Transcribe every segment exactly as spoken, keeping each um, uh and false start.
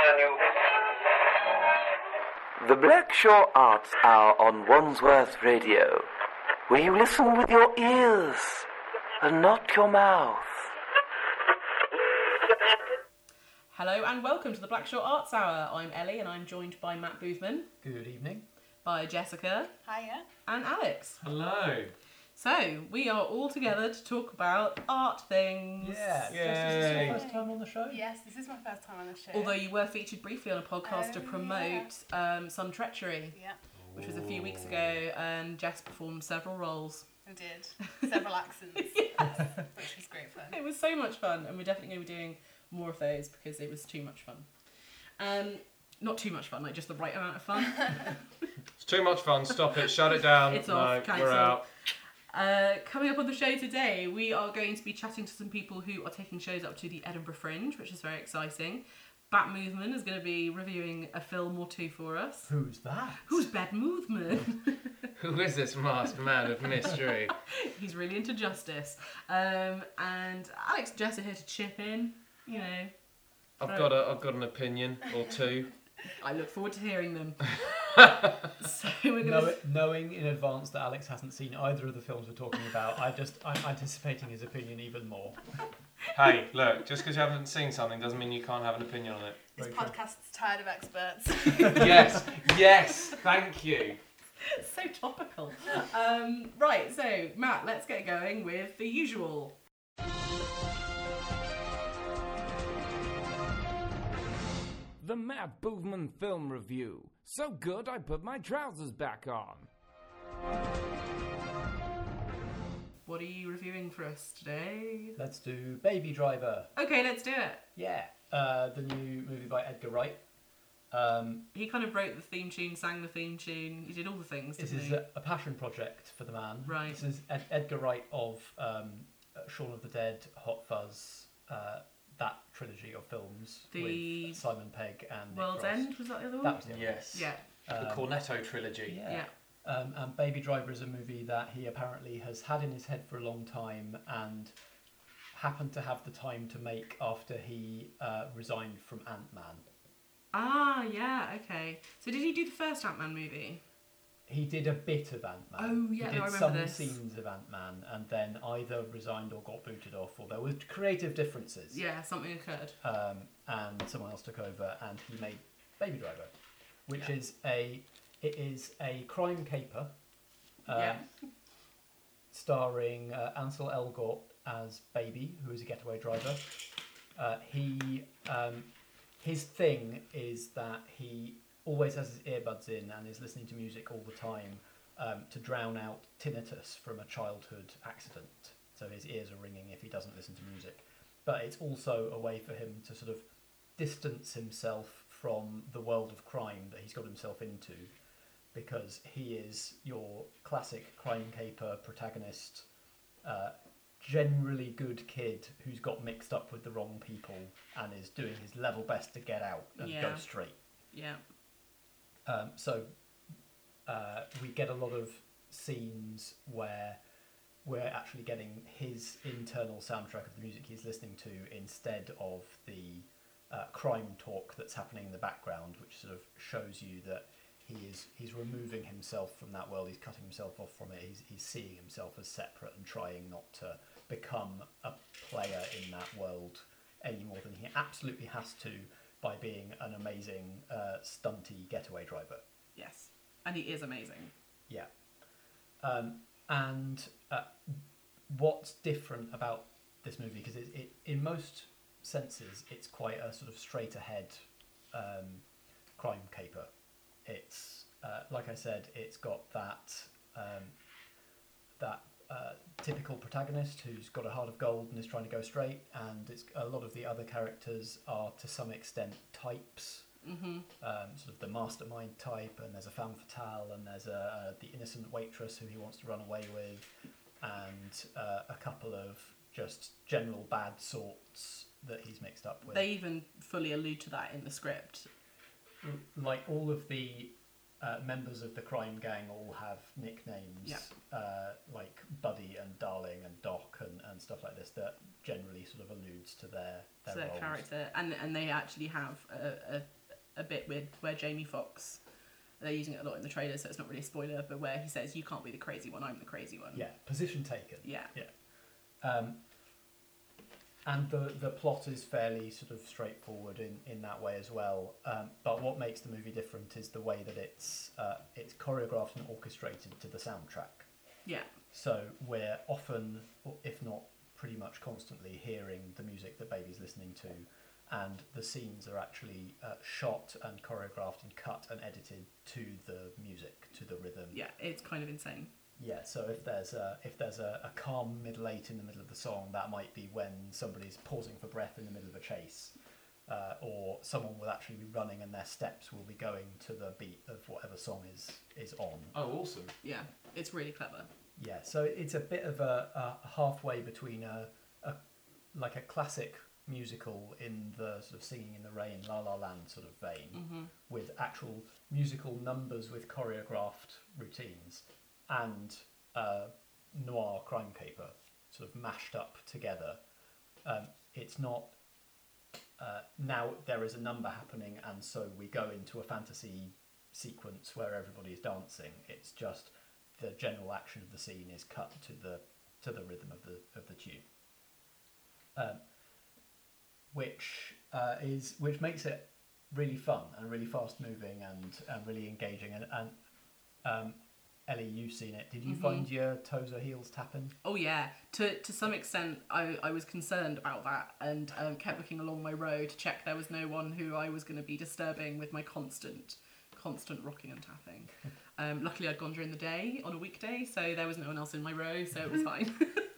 on you. The Blackshaw Arts Hour on Wandsworth Radio, where you listen with your ears and not your mouth. Hello and welcome to the Blackshaw Arts Hour. I'm Ellie and I'm joined by Matt Boothman. Good evening. By Jessica. Hiya. And Alex. Hello. So, we are all together to talk about art things. Yeah. Yay. Jess, is this your first time on the show? Yes, this is my first time on the show. Although you were featured briefly on a podcast Oh, to promote um, Some Treachery, Yeah, which was a few weeks ago, and Jess performed several roles. I did. Several accents. Yes. Which was great fun. It was so much fun, and we're definitely going to be doing more of those because it was too much fun. Um, not too much fun, like just the right amount of fun. It's too much fun. Stop it. Shut it down. It's no, off, cancel. we're out. Uh, coming up on the show today, we are going to be chatting to some people who are taking shows up to the Edinburgh Fringe, which is very exciting. Bat Movement is going to be reviewing a film or two for us. Who's that? Who's Bat Movement? Who is this masked man of mystery? He's really into justice. Um, and Alex and Jess are here to chip in, you know. I've got a, I've got an opinion or two. I look forward to hearing them. So we're gonna... Know, knowing in advance that Alex hasn't seen either of the films we're talking about, I just I'm anticipating his opinion even more. Hey, look, just because you haven't seen something doesn't mean you can't have an opinion on it. This Very true. podcast's tired of experts. Yes, yes, thank you. So topical. Um, right, so Matt, let's get going with the usual. The Matt Boothman Film Review. So good I put my trousers back on. What are you reviewing for us today? Let's do Baby Driver. Okay, let's do it. Yeah, uh, the new movie by Edgar Wright. Um, He kind of wrote the theme tune, sang the theme tune, he did all the things, this didn't is he? a, a passion project for the man. Right. This is Ed- Edgar Wright of um, Shaun of the Dead, Hot Fuzz, uh, that trilogy of films The with Simon Pegg and Nick World's Frost. End, was that the other one? That was the other Yes. Yeah, The Um, Cornetto trilogy. Yeah. yeah. Um, and Baby Driver is a movie that he apparently has had in his head for a long time and happened to have the time to make after he uh, resigned from Ant-Man. Ah, yeah, okay. So did he do the first Ant-Man movie? He did a bit of Ant-Man. Oh, yeah, he no, I did remember some this. scenes of Ant-Man and then either resigned or got booted off, or there were creative differences. Yeah, something occurred. Um, and someone else took over and he made Baby Driver, which Yeah. is a it is a crime caper. Um, Yeah. Starring uh, Ansel Elgort as Baby, who is a getaway driver. Uh, he um, his thing is that he always has his earbuds in and is listening to music all the time um, to drown out tinnitus from a childhood accident. So his ears are ringing if he doesn't listen to music. But it's also a way for him to sort of distance himself from the world of crime that he's got himself into, because he is your classic crime caper protagonist, uh, generally good kid who's got mixed up with the wrong people and is doing his level best to get out and Yeah. go straight. Yeah. Um, so uh, we get a lot of scenes where we're actually getting his internal soundtrack of the music he's listening to instead of the uh, crime talk that's happening in the background, which sort of shows you that he is he's removing himself from that world. He's cutting himself off from it. He's he's seeing himself as separate and trying not to become a player in that world any more than he absolutely has to by being an amazing uh, stunty getaway driver. Yes. And he is amazing. Yeah. Um, and uh, what's different about this movie, because it, it, in most senses, it's quite a sort of straight ahead um, crime caper. It's uh, like I said, it's got that um, that uh, typical protagonist who's got a heart of gold and is trying to go straight, and it's a lot of the other characters are to some extent types. Mm-hmm. Um, sort of the mastermind type, and there's a femme fatale, and there's a, uh, the innocent waitress who he wants to run away with, and uh, a couple of just general bad sorts that he's mixed up with. They even fully allude to that in the script. Like all of the uh, members of the crime gang all have nicknames, Yeah. uh, like Buddy and Darling and Doc and, and stuff like this that generally sort of allude nods to their their, to their roles. character, and and they actually have a, a, a bit with where Jamie Foxx, they're using it a lot in the trailer, so it's not really a spoiler, but where he says, "You can't be the crazy one, I'm the crazy one." Yeah, position taken. Yeah. Yeah. Um, and the the plot is fairly sort of straightforward in, in that way as well. Um, but what makes the movie different is the way that it's uh, it's choreographed and orchestrated to the soundtrack. Yeah. So we're often, if not pretty much constantly, hearing the music that Baby's listening to, and the scenes are actually uh, shot and choreographed and cut and edited to the music, to the rhythm. Yeah, it's kind of insane. Yeah, so if there's a if there's a, a calm middle eight in the middle of the song, that might be when somebody's pausing for breath in the middle of a chase, uh, or someone will actually be running and their steps will be going to the beat of whatever song is is on. Oh, awesome. Yeah, it's really clever. Yeah, so it's a bit of a, a halfway between a, a like a classic musical in the sort of Singing in the Rain, La La Land sort of vein, Mm-hmm. with actual musical numbers with choreographed routines, and uh, noir crime caper sort of mashed up together. Um, it's not uh, now there is a number happening and so we go into a fantasy sequence where everybody is dancing. It's just the general action of the scene is cut to the to the rhythm of the of the tune, um, which uh, is which makes it really fun and really fast moving and, and really engaging. And, and um, Ellie, you've seen it. Did you Mhm. find your toes or heels tapping? Oh yeah, to to some extent, I, I was concerned about that and um, kept looking along my road to check there was no one who I was going to be disturbing with my constant, constant rocking and tapping. Um, luckily, I'd gone during the day on a weekday, so there was no one else in my row, so it was fine.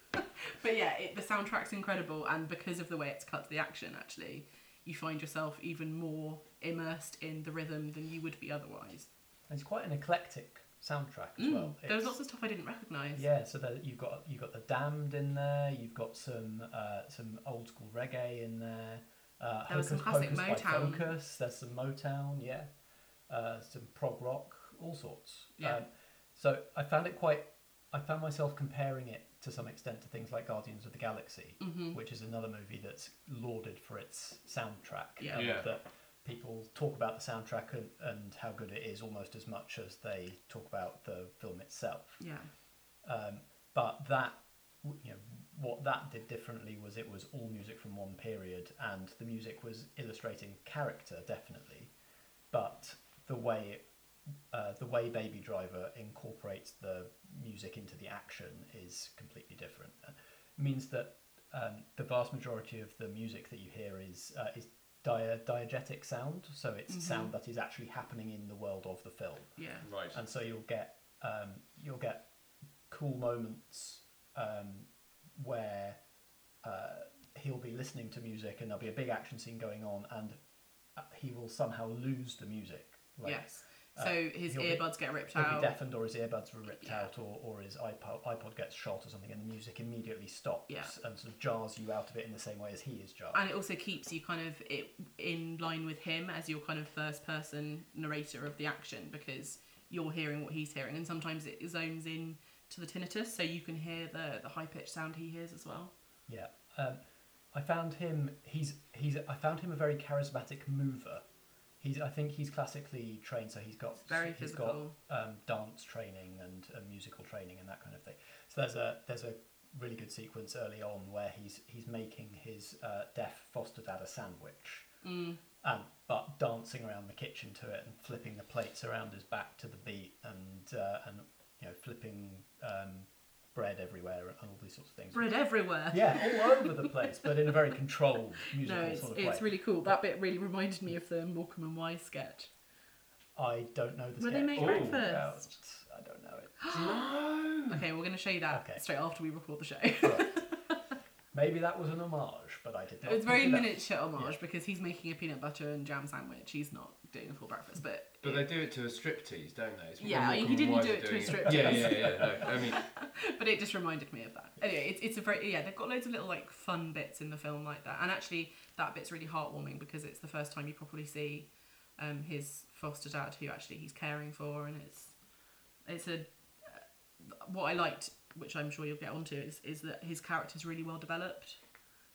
But yeah, it, the soundtrack's incredible, and because of the way it's cut to the action, actually, you find yourself even more immersed in the rhythm than you would be otherwise. It's quite an eclectic soundtrack as Mm, well. there was It's- lots of stuff I didn't recognise. Yeah, so that you've got you've got the Damned in there. You've got some uh, some old school reggae in there. Uh, There was some Hocus classic Pocus by Motown. Focus. There's some Motown, yeah. Uh, some prog rock, all sorts. Yeah. Um, so I found it quite. I found myself comparing it to some extent to things like Guardians of the Galaxy, Mhm. which is another movie that's lauded for its soundtrack. Yeah. and Yeah. That people talk about the soundtrack and, and how good it is almost as much as they talk about the film itself. Yeah. Um, but that, you know, what that did differently was it was all music from one period, and the music was illustrating character definitely, but the way, uh, the way Baby Driver incorporates the music into the action is completely different. It means that um, the vast majority of the music that you hear is uh, is dia- diegetic sound, so it's Mhm. sound that is actually happening in the world of the film. Yeah. Right. And so you'll get um, you'll get cool moments um, where uh, he'll be listening to music and there'll be a big action scene going on, and uh, he will somehow lose the music. Like, Yes. uh, So his he'll be- earbuds get ripped He'll out. be deafened, or his earbuds were ripped Yeah. out, or, or his iPod, iPod gets shot or something, and the music immediately stops Yeah. and sort of jars you out of it in the same way as he is jarred. And it also keeps you kind of it, in line with him as your kind of first person narrator of the action, because you're hearing what he's hearing, and sometimes it zones in to the tinnitus, so you can hear the, the high pitched sound he hears as well. Yeah, um, I found him. He's he's. I found him a very charismatic mover. He's. I think he's classically trained, so he's got It's very he's physical. got um, dance training and, and musical training and that kind of thing. So there's a there's a really good sequence early on where he's he's making his uh, deaf foster dad a sandwich, Mm. and but dancing around the kitchen to it and flipping the plates around his back to the beat, and uh, and you know flipping um, bread everywhere and all these sorts of things. Bread everywhere. Yeah, all over the place, but in a very controlled musical No, it's, sort of way. it's really cool. That bit really reminded me of the Morecambe and Wise sketch. I don't know the Where they sketch. make Ooh. breakfast. I don't know it. No. Okay, we're going to show you that Okay. straight after we record the show. Right. Maybe that was an homage, but I did not. It's very pick it up. miniature homage Yeah. because he's making a peanut butter and jam sandwich. He's not doing a full breakfast, but But they do it to a striptease, don't they? It's what Yeah, Malcolm he didn't Wise do are it to a doing striptease. Yeah, yeah, yeah. No, I mean, but it just reminded me of that. Anyway, it's it's a very yeah. They've got loads of little like fun bits in the film like that, and actually that bit's really heartwarming because it's the first time you properly see um, his foster dad, who actually he's caring for, and it's it's a uh, what I liked, which I'm sure you'll get onto, is is that his character's really well developed.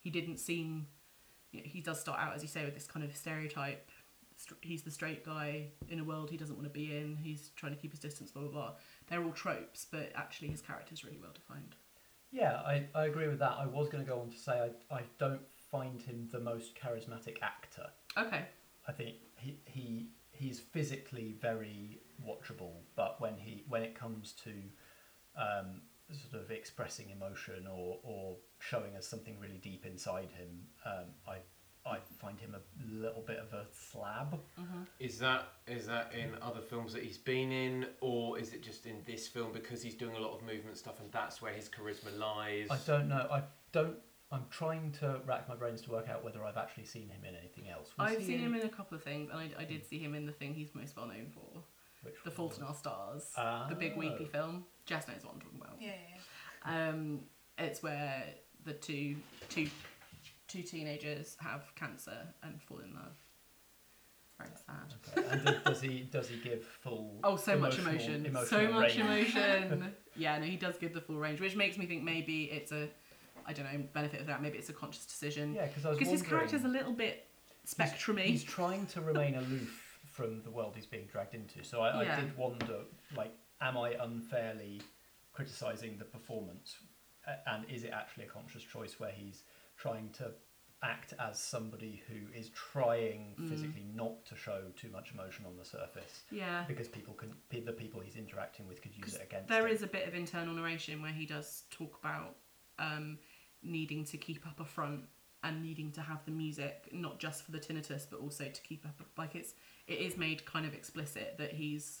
he didn't seem. You know, he does start out, as you say, with this kind of stereotype. He's the straight guy in a world he doesn't want to be in. He's trying to keep his distance, blah blah blah. They're all tropes, but actually his character's really well defined. Yeah, I, I agree with that. I was going to go on to say I, I don't find him the most charismatic actor. Okay. I think he he he's physically very watchable, but when he when it comes to um, sort of expressing emotion or, or showing us something really deep inside him, um, I I find him a little bit of a slab. Mm-hmm. Is that is that in other films that he's been in, or is it just in this film because he's doing a lot of movement stuff and that's where his charisma lies? I don't know. I don't. I'm trying to rack my brains to work out whether I've actually seen him in anything else. Was I've he seen in- him in a couple of things, and I, I did see him in the thing he's most well known for, Which The Fault in was- Our Stars, Ah. the big weepy film. Jess knows what I'm talking about. Yeah, yeah, Um, it's where the two two two teenagers have cancer and fall in love. Very sad. Okay. And does, does he does he give full? Oh, so much emotional- emotion. emotional So much range? emotion. Yeah, no, he does give the full range, which makes me think maybe it's a, I don't know, benefit of that. Maybe it's a conscious decision. Yeah, because I was Because his wondering- character's a little bit spectrumy. He's trying to remain aloof from the world he's being dragged into. So I, Yeah. I did wonder, like, am I unfairly criticising the performance? A- And is it actually a conscious choice where he's trying to act as somebody who is trying Mm. physically not to show too much emotion on the surface? Yeah. Because people can, pe- the people he's interacting with could use it against There him. is a bit of internal narration where he does talk about um, needing to keep up a front and needing to have the music not just for the tinnitus but also to keep up. Like it's it is made kind of explicit that he's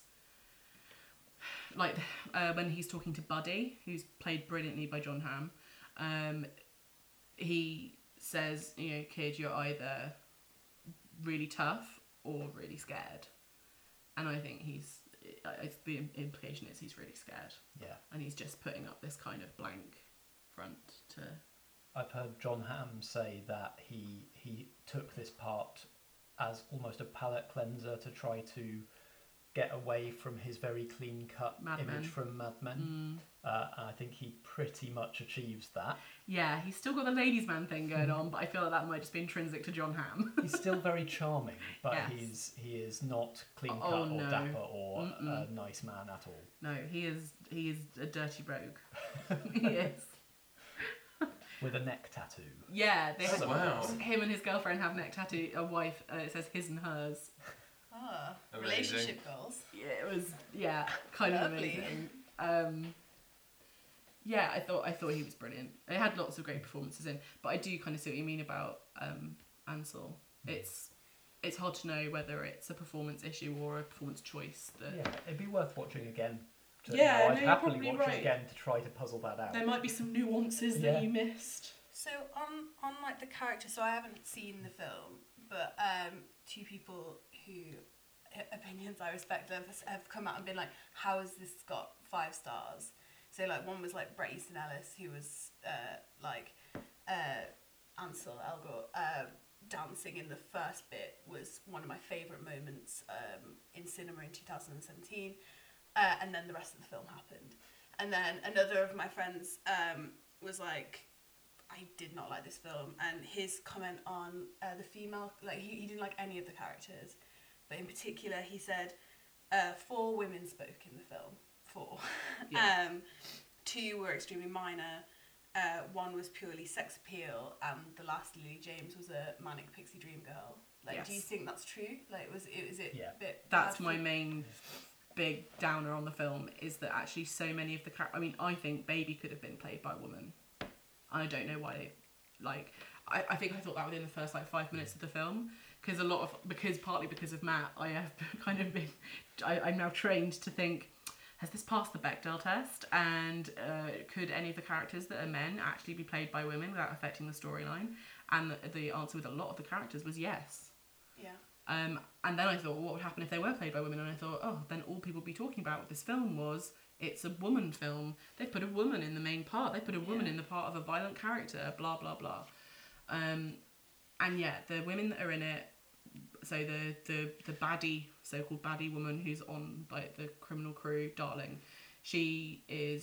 like uh, when he's talking to Buddy, who's played brilliantly by John Hamm. Um, he says, you know, kid, you're either really tough or really scared, and I think he's. I, the implication is he's really scared, Yeah. and he's just putting up this kind of blank front to. I've heard John Hamm say that he he took this part as almost a palate cleanser to try to get away from his very clean cut Mad image Men. from Mad Men. Uh, and I think he pretty much achieves that. Yeah, he's still got the ladies' man thing going on, but I feel like that might just be intrinsic to John Hamm. He's still very charming, but Yes. he's he is not clean cut Oh, or no. dapper or Mm-mm. a nice man at all. No, he is he is a dirty rogue. He is. With a neck tattoo. Yeah, they Oh, have, wow. him and his girlfriend have neck tattoo. A wife, uh, it says his and hers. Ah, Amazing. relationship goals. Yeah, it was yeah, kind of Lovely. amazing. Um, yeah, I thought I thought he was brilliant. It had lots of great performances in, but I do kind of see what you mean about um, Ansel. It's it's hard to know whether it's a performance issue or a performance choice. That Yeah, it'd be worth watching again. To, Yeah, I'd no, you're happily probably watch right. it again to try to puzzle that out. there might be some nuances Yeah. that you missed. So on on like the character, so I haven't seen the film, but um, two people who opinions I respect have, have come out and been like, how has this got five stars? So like one was like Bret Easton Ellis, who was uh, like uh, Ansel Elgort uh, dancing in the first bit was one of my favourite moments um, in cinema in two thousand seventeen, uh, and then the rest of the film happened. And then another of my friends um, was like, I did not like this film, and his comment on uh, the female, like he, he didn't like any of the characters, but in particular he said uh, four women spoke in the film, four. Yeah. um, two were extremely minor, uh, one was purely sex appeal, and the last, Lily James, was a manic pixie dream girl. Like, do you Yes. think that's true? Like, was it, is it Yeah. a bit That's bad my for- main big downer on the film, is that actually so many of the char- I mean, I think Baby could have been played by a woman. I don't know why they, like, I, I think I thought that within the first, like, five minutes of the film, because a lot of, because partly because of Matt, I have kind of been, I, I'm now trained to think, has this passed the Bechdel test? And uh, could any of the characters that are men actually be played by women without affecting the storyline? And the, the answer with a lot of the characters was yes. Yeah. Um, and then I thought, well, what would happen if they were played by women? And I thought, oh, then all people would be talking about with this film was, it's a woman film. They put a woman in the main part. They put a woman Yeah. in the part of a violent character, blah, blah, blah. Um, and yeah, the women that are in it, so the, the, the baddie, so-called baddie woman who's on like the criminal crew, Darling, she is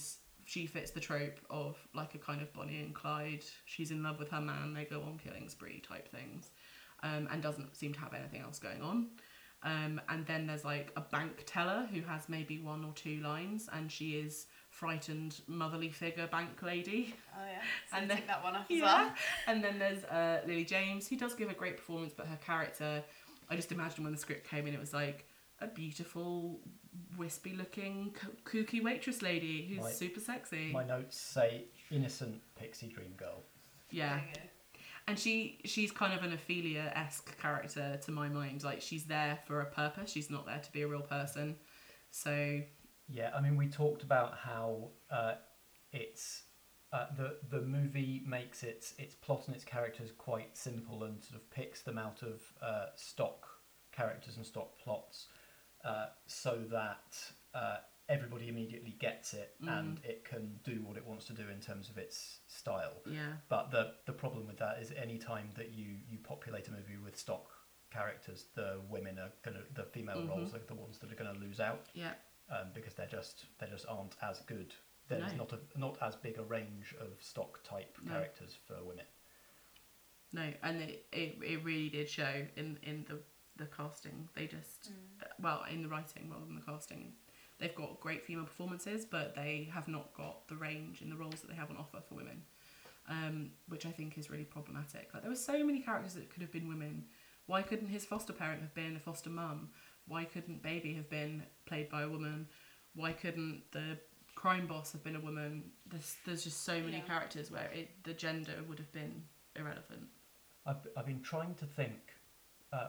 she fits the trope of like a kind of Bonnie and Clyde. She's in love with her man, they go on killing spree type things, um, and doesn't seem to have anything else going on. Um, and then there's like a bank teller who has maybe one or two lines, and she is frightened motherly figure bank lady. Oh yeah, so And and then- take that one off Yeah. as well. And then there's uh, Lily James, who does give a great performance, but her character, I just imagined when the script came in, it was like a beautiful, wispy looking, kooky waitress lady who's My- super sexy. My notes say innocent pixie dream girl. Yeah. There you go. And she she's kind of an Ophelia-esque character to my mind. Like, she's there for a purpose. She's not there to be a real person. So, Yeah, I mean, we talked about how uh, it's uh, the the movie makes its its plot and its characters quite simple and sort of picks them out of uh, stock characters and stock plots, uh, so that uh, everybody immediately gets it and it can do what it wants to do in terms of its style. yeah. But the the problem with that is any time that you you populate a movie with stock characters, the women are gonna the female roles are the ones that are gonna lose out. Yeah. Um, because they're just they just aren't as good. There's No. not a not as big a range of stock type No. characters for women. No, and it, it, it really did show in, in the, the casting. They just, uh, well, in the writing rather than the casting. They've got great female performances, but they have not got the range in the roles that they have on offer for women, um, which I think is really problematic. Like, there were so many characters that could have been women. Why couldn't his foster parent have been a foster mum? Why couldn't Baby have been played by a woman? Why couldn't the crime boss have been a woman? There's, there's just so many Yeah. characters where it, the gender would have been irrelevant. I've I've been trying to think uh,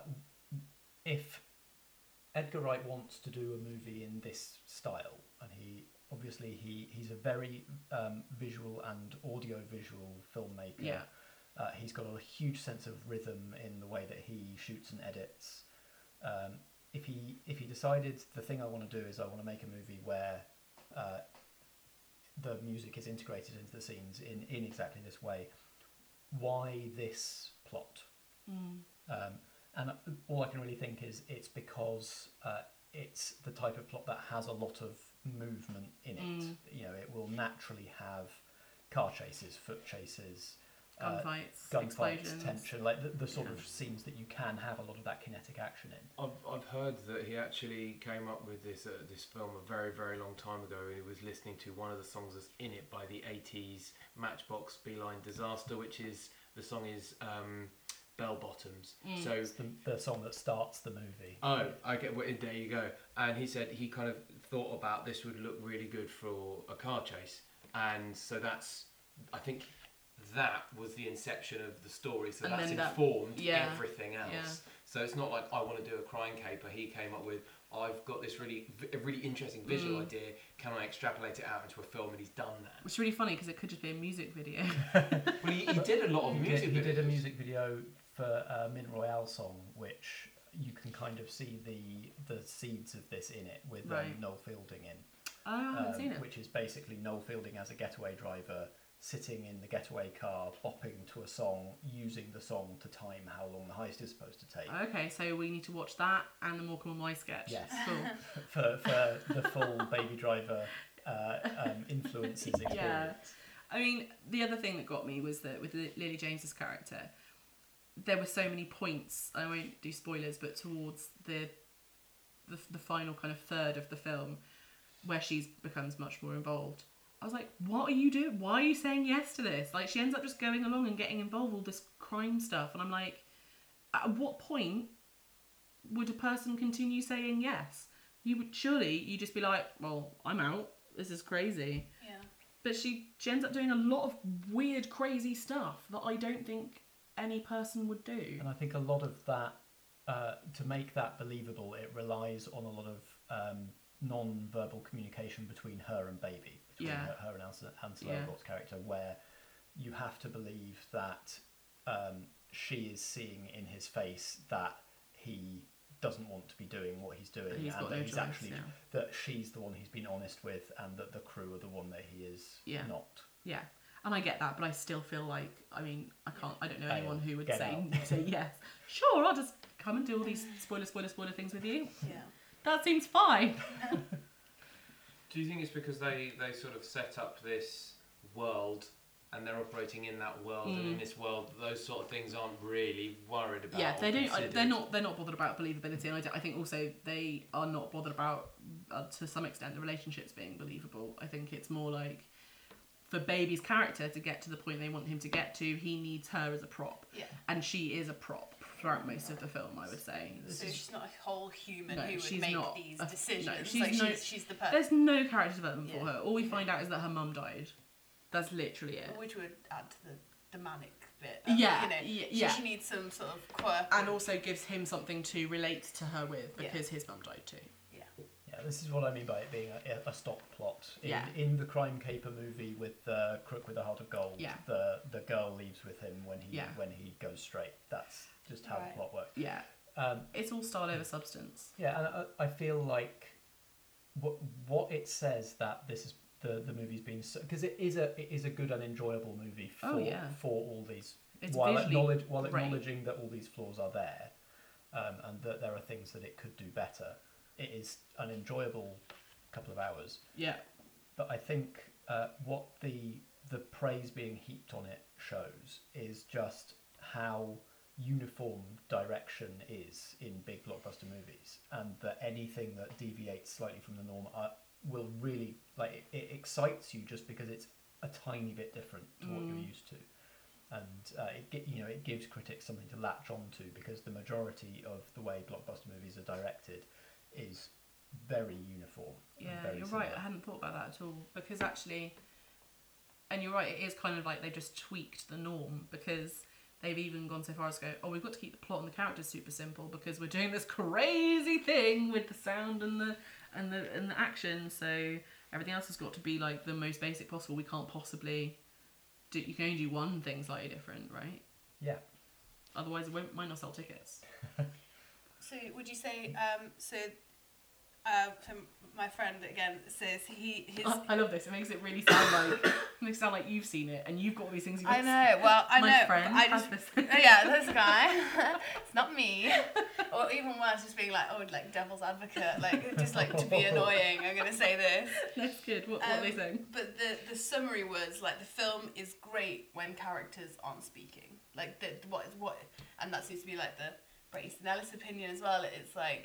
if Edgar Wright wants to do a movie in this style, and he obviously he he's a very um, visual and audio visual filmmaker. Yeah. Uh, he's got a huge sense of rhythm in the way that he shoots and edits. Um, if he if he decided the thing I want to do is I want to make a movie where uh, the music is integrated into the scenes in, in exactly this way, why this plot? Um, and all I can really think is it's because uh, it's the type of plot that has a lot of movement in it. You know, it will naturally have car chases, foot chases, uh, Gunfights, gunfights, explosions. tension, like the, the sort Yeah. of scenes that you can have a lot of that kinetic action in. I've, I've heard that he actually came up with this uh, this film a very very long time ago. He was listening to one of the songs that's in it by the eighties Matchbox Beeline Disaster, which is the song is um, Bell Bottoms. So It's the, the song that starts the movie. oh, okay, well, there you go. And he said he kind of thought about this would look really good for a car chase, and so that's I think that was the inception of the story. So And that's then that- informed yeah, everything else. yeah. So it's not like I want to do a crime caper. He came up with I've got this really a really interesting visual Mm. idea. Can I extrapolate it out into a film? And he's done that. It's really funny because it could just be a music video. Well, he, he did a lot of He music. did, he did a videos. music video for a Mint Royale song, which you can kind of see the the seeds of this in it with Right. um, Noel Fielding in. Oh, I haven't um, seen it. Which is basically Noel Fielding as a getaway driver sitting in the getaway car, bopping to a song, using the song to time how long the heist is supposed to take. Okay, so we need to watch that and the Morecambe and Wise sketch. Yes. Cool. for, for the full Baby Driver uh, um, influences experience. Yeah. I mean, the other thing that got me was that with Li- Lily James's character, there were so many points. I won't do spoilers, but towards the the, the final kind of third of the film, where she becomes much more involved. I was like, what are you doing? Why are you saying yes to this? Like, she ends up just going along and getting involved with all this crime stuff. And I'm like, at what point would a person continue saying yes? You would surely, you just be like, well, I'm out. This is crazy. Yeah. But she, she ends up doing a lot of weird, crazy stuff that I don't think any person would do. And I think a lot of that, uh, to make that believable, it relies on a lot of um, non-verbal communication between her and Baby, between Yeah. her, her and Ansel, Ansel Yeah. Elgort's character, where you have to believe that um, she is seeing in his face that he doesn't want to be doing what he's doing, He's and got that no he's choice, actually yeah. that she's the one he's been honest with, and that the crew are the one that he is Yeah. not. Yeah, and I get that, but I still feel like, I mean, I can't, I don't know Bail. anyone who would Get say, out. say yes. Sure, I'll just come and do all these spoiler, spoiler, spoiler things with you. Yeah. That seems fine. Do you think it's because they, they sort of set up this world and they're operating in that world, Mm. and in this world, those sort of things aren't really worried about? Yeah, or they don't. I, considered? they're not. They're not bothered about believability, and I, don't- I think also they are not bothered about, uh, to some extent, the relationships being believable. I think it's more like, for Baby's character to get to the point they want him to get to, he needs her as a prop, Yeah. and she is a prop throughout most of the film. I would say. This So is- she's not a whole human No, who would she's make not these a- no, decisions. she's like no- she's, she's the person. There's no character development for Yeah. her. All we find out is that her mum died. That's literally it. Which would add to the, the manic bit. Yeah, You know, yeah, she- yeah. She needs some sort of quirk. And also gives him something to relate to her with Yeah. because his mum died too. Yeah. Yeah, this is what I mean by it being a, a stock plot. In, Yeah. in the crime caper movie with the Crook with a Heart of Gold, Yeah. the the girl leaves with him when he Yeah. when he goes straight. That's just how Right. the plot works. Yeah, Um, it's all style over substance. yeah, and I, I feel like what what it says that this is the the movie's been, because it is a it is a good and enjoyable movie for Oh, yeah. for all these, It's while visually acknowledge while great. acknowledging that all these flaws are there, um, and that there are things that it could do better. It is an enjoyable couple of hours. Yeah, But I think uh, what the the praise being heaped on it shows is just how uniform direction is in big blockbuster movies, and that anything that deviates slightly from the norm uh, will really, like, it, it excites you just because it's a tiny bit different to what you're used to, and uh, it gi- you know it gives critics something to latch onto, because the majority of the way blockbuster movies are directed is very uniform. and yeah, very you're similar. right. I hadn't thought about that at all because actually, and you're right. It is kind of like they've just tweaked the norm because they've even gone so far as to go, oh, we've got to keep the plot and the characters super simple because we're doing this crazy thing with the sound and the and the and the action. So everything else has got to be like the most basic possible. We can't possibly do. You can only do one thing slightly different, right? Yeah. Otherwise, it won't might not sell tickets. So would you say um, so? Uh, so my friend again says he his. I, I love this. It makes it really sound like it makes it sound like you've seen it and you've got all these things. You've I know. Well, I My know. friend but I has just, this. oh, yeah, this guy. It's not me. Or even worse, just being like, oh, like devil's advocate, like just like to be annoying. I'm gonna say this. That's good. What, what are they Um, saying? But the the summary was like the film is great when characters aren't speaking. Like the what is what, and that seems to be like the Bret Easton Ellis opinion as well. It's like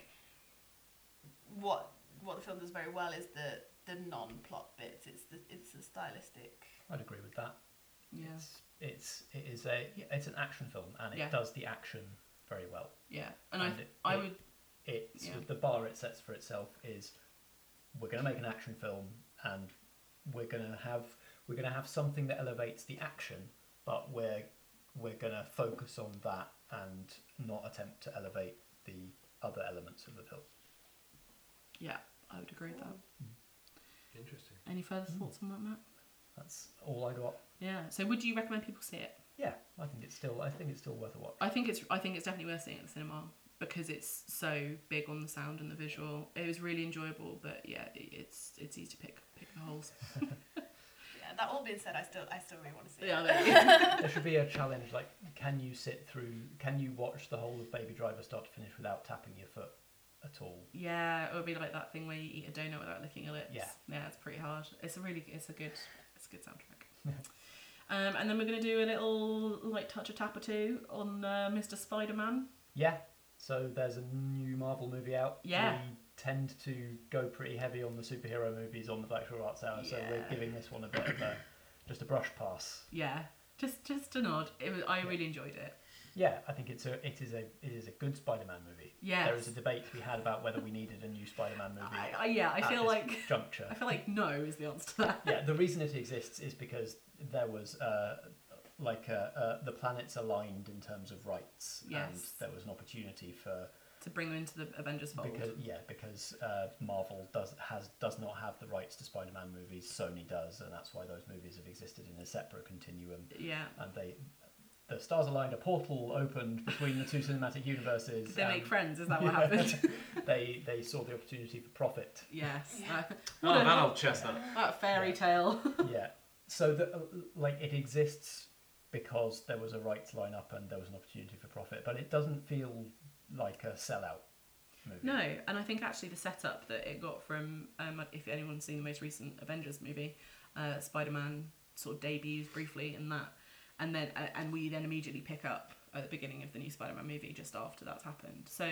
what what the film does very well is the the non-plot bits. It's the it's the stylistic. I'd agree with that. Yeah, It's it's it is a it's an action film, and it Yeah. does the action very well. yeah. And, I and it- I it- would It's Yeah. the bar it sets for itself is we're going to make an action film, and we're going to have we're going to have something that elevates the action, but we're we're going to focus on that and not attempt to elevate the other elements of the film. yeah I would agree with that. Interesting. Any further thoughts on that, Matt? That's all I got. Yeah. So would you recommend people see it? Yeah, I think it's still I think it's still worth a watch. I think it's I think it's definitely worth seeing at the cinema because it's so big on the sound and the visual. It was really enjoyable, but yeah, it, it's it's easy to pick pick the holes. Yeah. That all being said, I still I still really want to see Yeah, it. there you go. There should be a challenge, like, can you sit through can you watch the whole of Baby Driver start to finish without tapping your foot at all? Yeah, it would be like that thing where you eat a donut without licking your lips. Yeah. Yeah, it's pretty hard. It's a really, it's a good, it's a good soundtrack. um, and then we're gonna do a little light touch of tap or two on uh, Mister Spider-Man. Yeah. So there's a new Marvel movie out. Yeah. We tend to go pretty heavy on the superhero movies on the Blackshaw Arts Hour, so we're Yeah. giving this one a bit of a just a brush pass. Yeah, just just a nod. It was, I really enjoyed it. Yeah, I think it's a it is a it is a good Spider-Man movie. Yes. There is a debate to be had about whether we needed a new Spider-Man movie. I, I, yeah, I at feel this like juncture. I feel like no is the answer to that. Yeah, the reason it exists is because there was uh, like uh, uh, the planets aligned in terms of rights, and Yes. there was an opportunity for To bring them into the Avengers fold. because yeah because uh, Marvel does has does not have the rights to Spider-Man movies. Sony does, and that's why those movies have existed in a separate continuum. yeah, And they the stars aligned, a portal opened between the two cinematic universes. they and make friends. Is that what yeah, happened? they they saw the opportunity for profit. Yes. Yeah. Uh, Oh, what a- that old chestnut. that fairy Yeah. tale. Yeah. So the, uh, like it exists because there was a rights line up and there was an opportunity for profit, but it doesn't feel like a sellout. movie. No, and I think actually the setup that it got from, um, if anyone's seen the most recent Avengers movie, uh, Spider-Man sort of debuts briefly in that, and then uh, and we then immediately pick up at the beginning of the new Spider-Man movie just after that's happened. So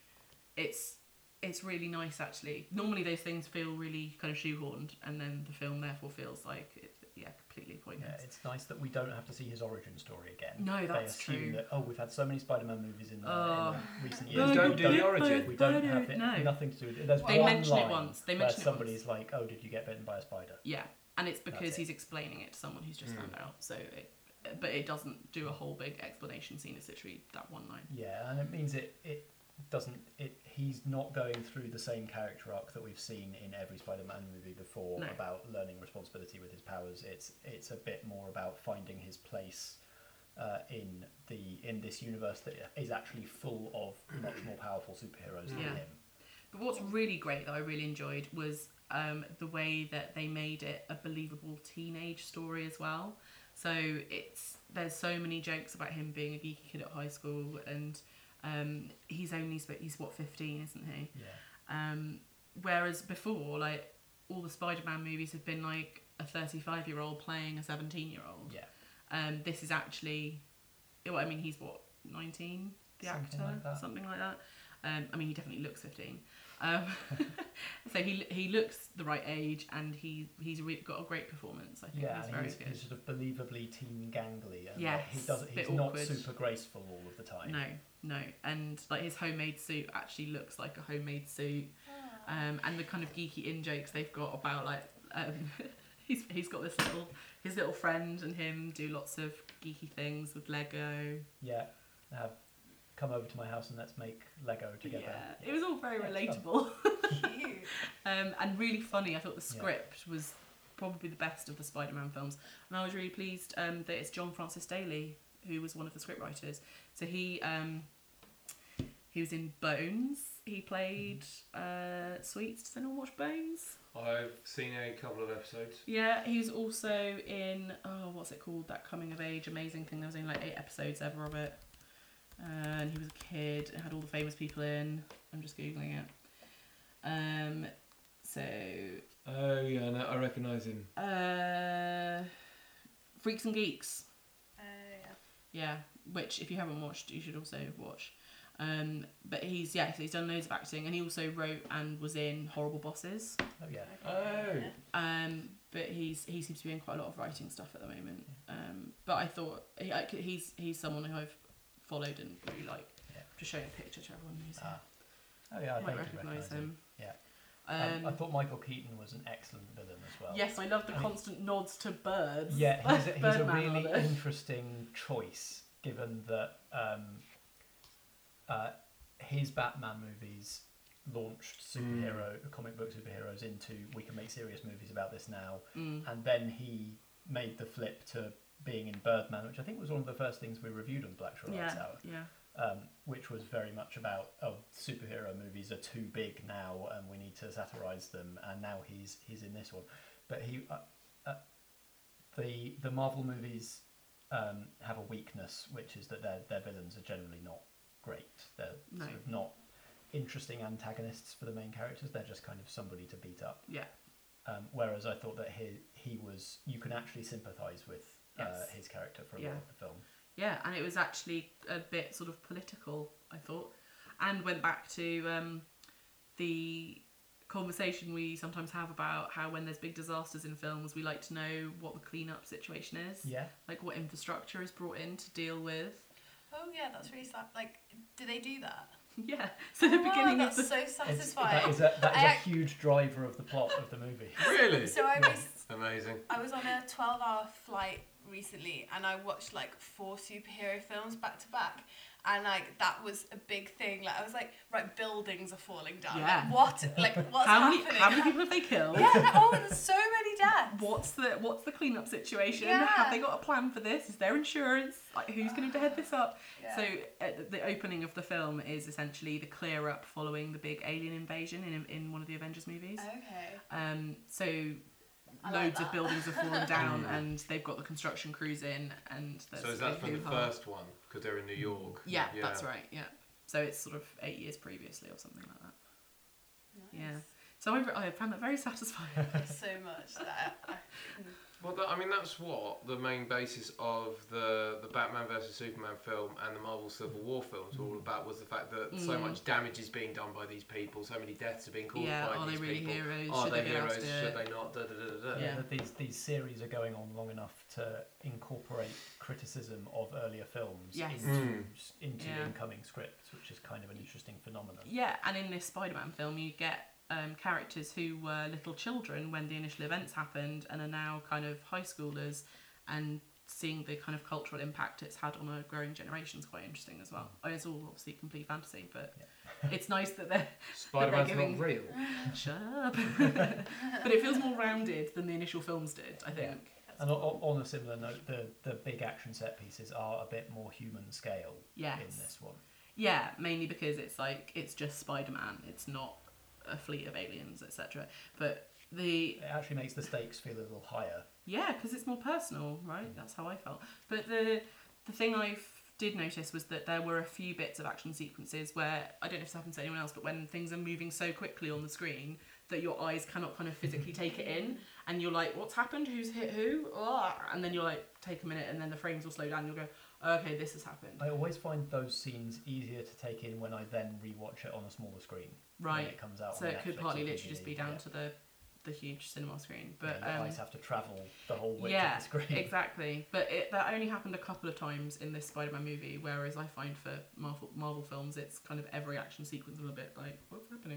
it's it's really nice actually. Normally those things feel really kind of shoehorned, and then the film therefore feels like it, yeah, completely pointless. Yeah, it's nice that we don't have to see his origin story again. No, that's they assume true. that, oh, we've had so many Spider-Man movies in the, Oh. in the recent No, years. don't we do the origin. We don't have it. No. Nothing to do with it. There's They one mention it line once. They where mention it somebody's once. like, "Oh, did you get bitten by a spider?" Yeah, and it's because That's it. he's explaining it to someone who's just Mm. found out. So, it, but it doesn't do a whole big explanation scene. It's literally that one line. Yeah, and it means it it doesn't it. He's not going through the same character arc that we've seen in every Spider-Man movie before No. about learning responsibility with his powers. It's it's a bit more about finding his place uh, in the in this universe that is actually full of much more powerful superheroes than Yeah. him. But what's really great that I really enjoyed was um, the way that they made it a believable teenage story as well. So it's there's so many jokes about him being a geeky kid at high school, and um, he's only sp- he's what fifteen, isn't he? Yeah. Um, whereas before, like all the Spider-Man movies have been like a thirty-five-year-old playing a seventeen-year-old. Yeah. Um, this is actually, well, I mean, he's what nineteen, the Something actor, like that. something like that. Um, I mean, he definitely looks fifteen. Um, so he he looks the right age, and he he's re- got a great performance. I think Yeah, he's and very he's, good. he's sort of believably teen gangly, and Yes, like, he doesn't. He's bit not awkward. super graceful all of the time. No, no, and like his homemade suit actually looks like a homemade suit, um, and the kind of geeky in jokes they've got about like um, he's he's got this little his little friend and him do lots of geeky things with Lego. Yeah, have come over to my house and let's make Lego together. Yeah, it was all very Yeah, it's relatable. Cute. Um, and really funny. I thought the Yeah. script was probably the best of the Spider-Man films, and I was really pleased um, that it's John Francis Daley who was one of the scriptwriters. So he um, he was in Bones. He played uh, Sweets. Does anyone watch Bones? I've seen a couple of episodes. Yeah, he was also in oh, what's it called? That coming of age amazing thing. There was only like eight episodes ever of it, uh, and he was a kid. It had all the famous people in. I'm just googling it. Um, so Oh yeah, no, I recognise him. uh, Freaks and Geeks. Oh yeah. Yeah, which if you haven't watched, you should also watch. Um, but he's yeah, so he's done loads of acting, and he also wrote and was in Horrible Bosses. Oh yeah. Oh. Um, but he's he seems to be in quite a lot of writing stuff at the moment. Um, but I thought he, I, could- he's he's someone who I've followed and really like. Yeah. Just showing a picture to everyone who's Ah. Oh yeah, I might vaguely recognise recognise him. him. Yeah. Um, Um, I thought Michael Keaton was an excellent villain as well. yes, I love the I mean- constant nods to birds. Yeah, he's a, he's a Birdman really on it. interesting choice, given that um, uh, his Batman movies launched superhero comic book superheroes into we can make serious movies about this now, Mm. and then he made the flip to being in Birdman, which I think was one of the first things we reviewed on Black Shore Arts Yeah, Hour. yeah. Um, which was very much about oh superhero movies are too big now and we need to satirize them, and now he's he's in this one. But he uh, uh, the the Marvel movies um, have a weakness, which is that their their villains are generally not great. They're No. sort of not interesting antagonists for the main characters. They're just kind of somebody to beat up. Yeah. Um, whereas I thought that he he was you can actually sympathise with uh, Yes. his character for a Yeah. lot of the film. Yeah, and it was actually a bit sort of political, I thought, and went back to um, the conversation we sometimes have about how when there's big disasters in films, we like to know what the cleanup situation is, Yeah. like what infrastructure is brought in to deal with. Oh yeah, that's really sad. Like, do they do that? Yeah, so the Oh, beginning that's of the so It's, satisfying. that is a, that is I a ac- huge driver of the plot of the movie. Really? So I was Amazing. I was on a twelve hour flight recently, and I watched like four superhero films back to back, and like that was a big thing. Like I was like, right, buildings are falling down. Yeah. Like, what? Like what's how many happening? how many people have they killed? Yeah. Like, oh, there's so many deaths. What's the what's the cleanup situation? Yeah. Have they got a plan for this? Is there insurance? Like who's going to head this up? Yeah. So uh, the opening of the film is essentially the clear up following the big alien invasion in in one of the Avengers movies. Okay. Um, so I like loads of that. buildings have fallen down, and they've got the construction crews in, and there's So is a that big from the hoo-ha. first one? Because they're in New York. Yeah, that's right. Yeah. So it's sort of eight years previously or something like that. Nice. Yeah. So I, I found that very satisfying. So much that I, I Well, that, I mean, that's what the main basis of the the Batman versus Superman film and the Marvel Civil War films were all about, was the fact that so Mm. much damage is being done by these people, so many deaths are being caused Yeah, by are these they really people. heroes? Are Should they they be allowed to heroes? do Should it? they not? Da, da, da, da, da. Yeah. that these these series are going on long enough to incorporate criticism of earlier films Yes. into Mm. into Yeah. incoming scripts, which is kind of an interesting phenomenon. Yeah, and in this Spider-Man film, you get um, characters who were little children when the initial events happened and are now kind of high schoolers, and seeing the kind of cultural impact it's had on a growing generation is quite interesting as well. I mean, it's all obviously complete fantasy, but it's nice that they're Spider-Man's giving- not real. shut up. But it feels more rounded than the initial films did, I think. And o- o- on a similar note, the, the big action set pieces are a bit more human scale Yes. in this one. Yeah, mainly because it's like it's just Spider-Man. It's not a fleet of aliens, et cetera. But the It actually makes the stakes feel a little higher. yeah, because it's more personal, right? That's how I felt. But the the thing I f- did notice was that there were a few bits of action sequences where I don't know if this happens to anyone else, but when things are moving so quickly on the screen that your eyes cannot kind of physically take it in, and you're like, "What's happened? Who's hit who?" Ah, and then you're like, take a minute, and then the frames will slow down. And you'll go, "Okay, this has happened." I always find those scenes easier to take in when I then rewatch it on a smaller screen. When Right. it comes out. So on it could Netflix partly or literally just be D V D, down yeah. to the the huge cinema screen, Yeah, but your um, eyes have to travel the whole width yeah, of the screen. exactly. But it, that only happened a couple of times in this Spider-Man movie, whereas I find for Marvel Marvel films, it's kind of every action sequence is a bit like, what's happening?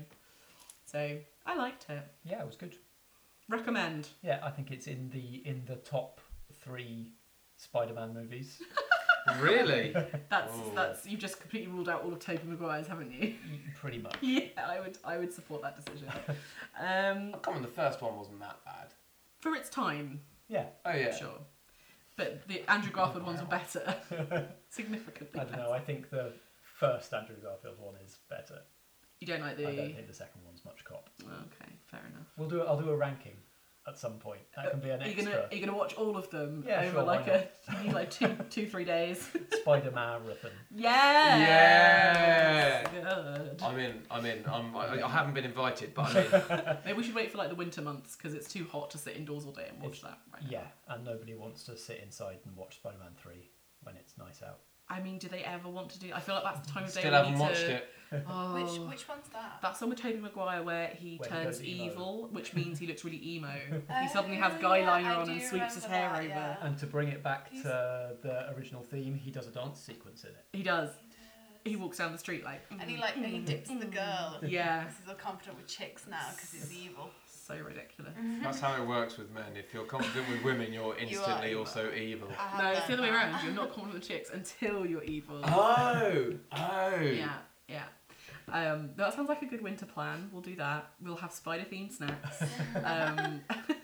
So I liked it. Yeah, it was good. Recommend. Yeah, I think it's in the in the top three Spider-Man movies. Really? That's Oh. that's you've just completely ruled out all of Tobey Maguire's, haven't you? Pretty much. Yeah, I would I would support that decision. Um, Come on, the first one wasn't that bad. for its time, Yeah, Oh yeah. sure. But the Andrew Garfield ones were better, significantly I don't better. know. I think the first Andrew Garfield one is better. You don't like the? I don't think the second one's much cop. Okay, fair enough. We'll do. I'll do a ranking at some point. That can be an Are you extra gonna are you gonna watch all of them Yeah, over sure, why like a you need like two two three days? Spider-Man marathon. Yeah. Yeah. Good. I'm in. I'm in. I'm, I, I haven't been invited, but I'm in. Maybe we should wait for like the winter months because it's too hot to sit indoors all day and watch It's- that. Right now. Yeah, and nobody wants to sit inside and watch Spider-Man three when it's nice out. I mean, do they ever want to do? I feel like that's the time of day Still we haven't need watched to. it. Oh. Which which one's that? That's on with Tobey Maguire where he Where he turns goes emo. evil, which means he looks really emo. he Oh, suddenly has guy yeah, liner I on do and sweeps his hair remember over. that, yeah. And to bring it back He's- to the original theme, he does a dance sequence in it. He does. He walks down the street like. And he like he dips the girl. Yeah, Because he's all confident with chicks now because he's evil. so ridiculous. That's how it works with men. If you're confident with women, you're instantly evil. also evil. I have No, it's the other way learned that. around. You're not confident with chicks until you're evil. Oh, oh. Yeah, yeah. Um, that sounds like a good winter plan. We'll do that. We'll have spider themed snacks. Um,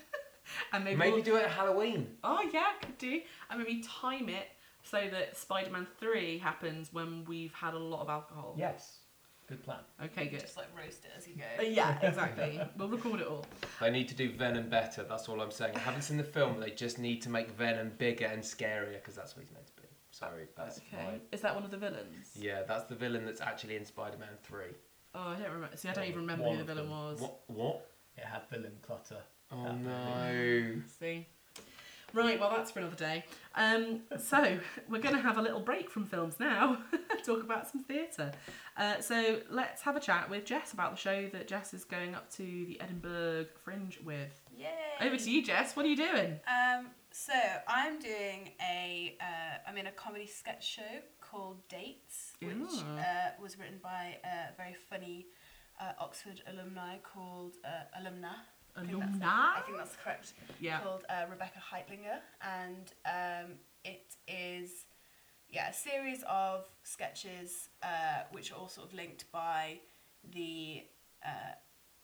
and maybe, Maybe we'll- do it at Halloween. Oh yeah, could do. And maybe time it so that Spider-Man three happens when we've had a lot of alcohol. Yes, good plan. Okay, good. Just like roast it as you Uh, go. yeah, exactly. We'll record it all. They need to do Venom better. That's all I'm saying. I haven't seen the film. They just need to make Venom bigger and scarier because that's what he's meant to be. Sorry, that's Okay. my. Is that one of the villains? Yeah, that's the villain that's actually in Spider-Man three. Oh, I don't remember. See, I don't One- even remember one who the of villain them. was. What? What? It had villain clutter. Oh That no. See. Right, well, that's for another day. Um, so, we're going to have a little break from films now, talk about some theatre. Uh, so, let's have a chat with Jess about the show that Jess is going up to the Edinburgh Fringe with. Yay! Over to you, Jess. What are you doing? Um, so I'm doing a uh, I'm in a comedy sketch show called Dates, which Ooh. uh, was written by a very funny uh, Oxford alumni called uh, Alumna. I think that's- Alumna? I think that's correct. Yeah. Called uh, Rebecca Heitlinger, and um, it is yeah a series of sketches uh, which are all sort of linked by the uh,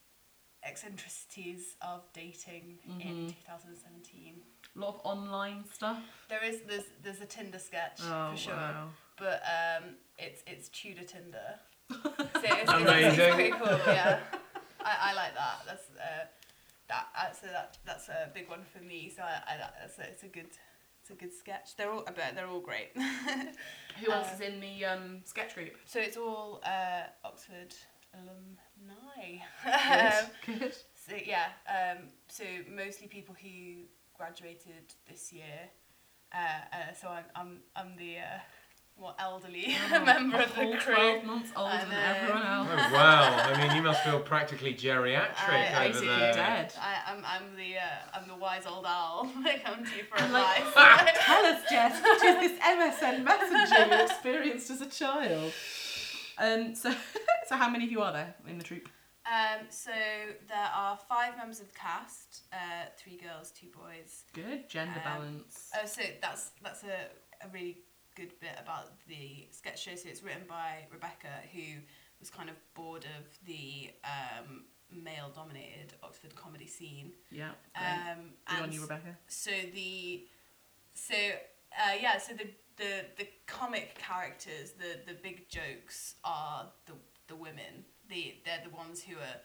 eccentricities of dating in Mhm. two thousand seventeen. A lot of online stuff. There is there's there's a Tinder sketch Oh, for sure, wow. but um, it's it's Tudor Tinder. So it's, it's, Amazing. It's pretty cool. Yeah, I, I like that. That's uh, that uh, so that that's a big one for me. So I, I that's a, it's a good it's a good sketch. They're all, I bet they're all great. Who else Uh, is in the um, sketch group? So it's all uh, Oxford alumni. Good. Um, Good. so yeah, um, so mostly people who graduated this year. Uh, uh, so I'm I'm I'm the uh, more elderly Oh, member a of the whole crew. twelve months older I than know. everyone else. Oh wow! I mean, you must feel practically geriatric I- over basically there. dead. I, I'm I'm the uh, I'm the wise old owl they come to for I'm like, advice. Tell us, Jess, what is this M S N Messenger you experienced as a child? Um, so, so how many of you are there in the troupe? Um, so there are five members of the cast, uh, three girls, two boys. Good gender Um, balance. Oh, so that's that's a, a really good bit about the sketch show. So it's written by Rebecca, who was kind of bored of the um, male-dominated Oxford comedy scene. Yeah. Great. Um, Good on and you, Rebecca. so the so uh, yeah, so the, the the comic characters, the the big jokes are the the women. The they're the ones who are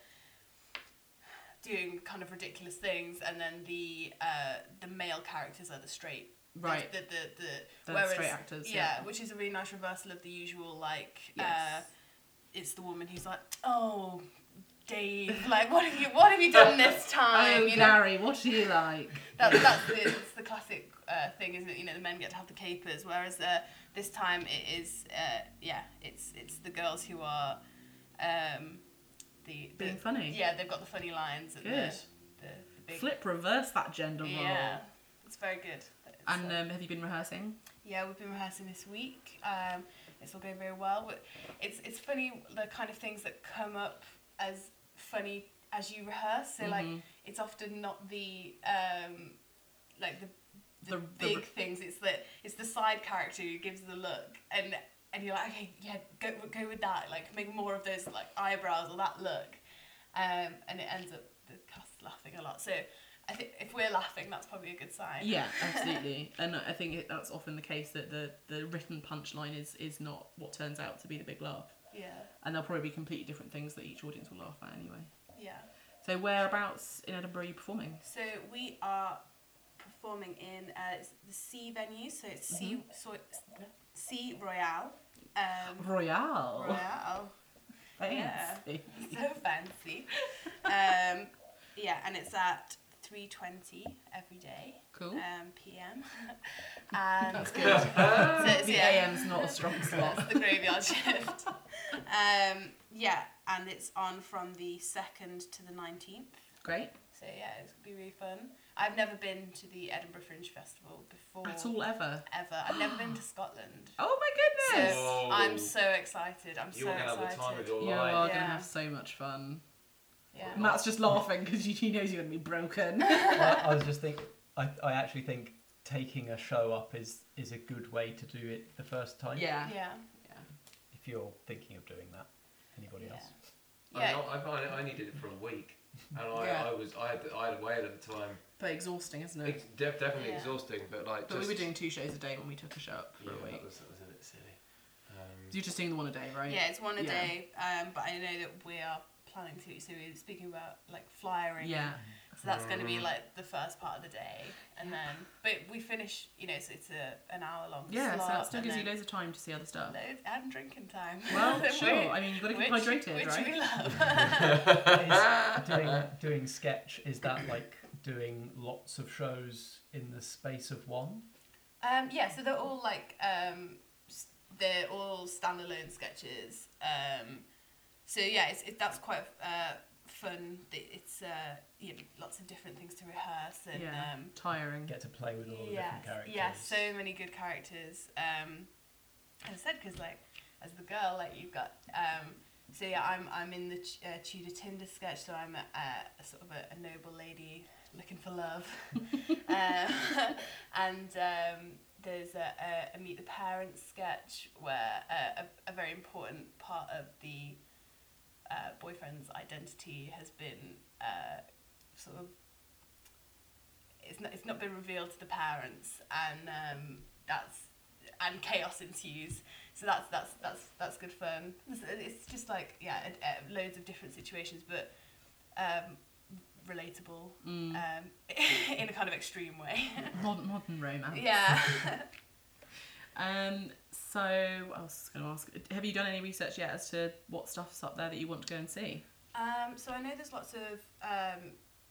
doing kind of ridiculous things, and then the uh, the male characters are the straight. Right. The the the, The whereas, straight actors, Yeah, yeah. which is a really nice reversal of the usual like. Yes. Uh, it's the woman who's like, oh, Dave, like what have you what have you done this time? Oh, you know, Gary, what do you like? that, that's the, it's the classic uh, thing, isn't it? You know, the men get to have the capers, whereas uh, this time it is, uh, yeah, it's it's the girls who are um, the, the Being funny. Yeah, they've got the funny lines and Good. the, the, the big. Flip reverse that gender role. Yeah, it's very good. It's, And uh, um, have you been rehearsing? yeah, we've been rehearsing this week. Um, it's all going very well, but it's it's funny the kind of things that come up as funny as you rehearse. So like, Mhm. it's often not the um, like the the, The- the big re- things. It's the it's the side character who gives the look, and and you're like, okay, yeah, go go with that. Like, make more of those like eyebrows or that look, um, and it ends up the cast laughing a lot. So I think if we're laughing, that's probably a good sign. Yeah, absolutely. And I think it, that's often the case that the, the written punchline is, is not what turns out to be the big laugh. Yeah, And there'll probably be completely different things that each audience will laugh at anyway. yeah. So whereabouts in Edinburgh are you performing? So we are performing in uh, it's the C venue, so it's C so C Royale. Um, Royale. Royale. Yeah. Fancy. So fancy. Um, yeah, and it's at three twenty every day. Cool. Um, P M. And That's good. so it's, The yeah, A M's not a strong slot. That's the graveyard shift. Um, yeah, and it's on from the second to the nineteenth. Great. So yeah, it's gonna be really fun. I've never been to the Edinburgh Fringe Festival before. At all ever. Ever. I've never been to Scotland. Oh my So goodness. Whoa. I'm so excited. I'm You're so gonna have excited. the time of your You life. are going Yeah. to have so much fun. Yeah. Matt's just laughing because he knows you're going to be broken. I, I was just thinking, I, I actually think taking a show up is, is a good way to do it the first time. Yeah. Yeah. If you're thinking of doing that. Anybody Yeah. else? Yeah. I, know, I, I needed it for a week, and I, Yeah. I was I had I had a whale at the time. But exhausting, isn't it? It's def- definitely Yeah. exhausting, but like But just we were doing two shows a day when we took a show up for yeah, a week. that was, that was a bit silly. Um, You're just doing the one a day, right? Yeah, it's one a Yeah. day. Um, but I know that we are planning to. So we're speaking about like flyering. Yeah. So that's going to be Mhm. like the first part of the day, and then but we finish. You know, so it's a an hour long. Yeah, so slot, that still and gives you then loads of time to see other stuff. loads and drinking time. Well, Which- sure. I mean, you've got to keep which, hydrated, which right? we love. Is doing, doing sketch, is that like doing lots of shows in the space of one? Um, yeah, so they're all like um, s- they're all standalone sketches. Um, so yeah, it's it, that's quite uh, fun. It- It's uh, you know, lots of different things to rehearse and Yeah. um, Tiring. Get to play with all the yes, different characters. yeah, so many good characters. Um, as I said, because like as the girl, like you've got. Um, so yeah, I'm I'm in the Ch- uh, Tudor Tinder sketch. So I'm a, a, a sort of a, a noble lady looking for love, um, and um, there's a, a, a Meet the Parents sketch where uh, a, a very important part of the uh, boyfriend's identity has been uh, sort of it's not it's not been revealed to the parents, and um, that's and chaos ensues. So that's that's that's that's good fun. It's, it's just like yeah, it, uh, loads of different situations, but um, relatable Mm. um, in a kind of extreme way. Modern, modern romance. Yeah. Um. So, what else was I going to ask? Have you done any research yet as to what stuff's up there that you want to go and see? Um, so I know there's lots of um,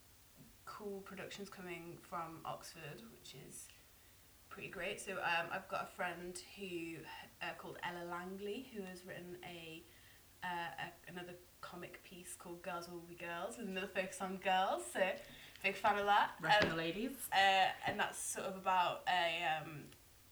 cool productions coming from Oxford, which is pretty great. So um, I've got a friend who uh, called Ella Langley, who has written a, uh, a another comic piece called Girls Will Be Girls, with another focus on girls. So big fan of that. Reckon Um, the ladies. uh, and that's sort of about a um,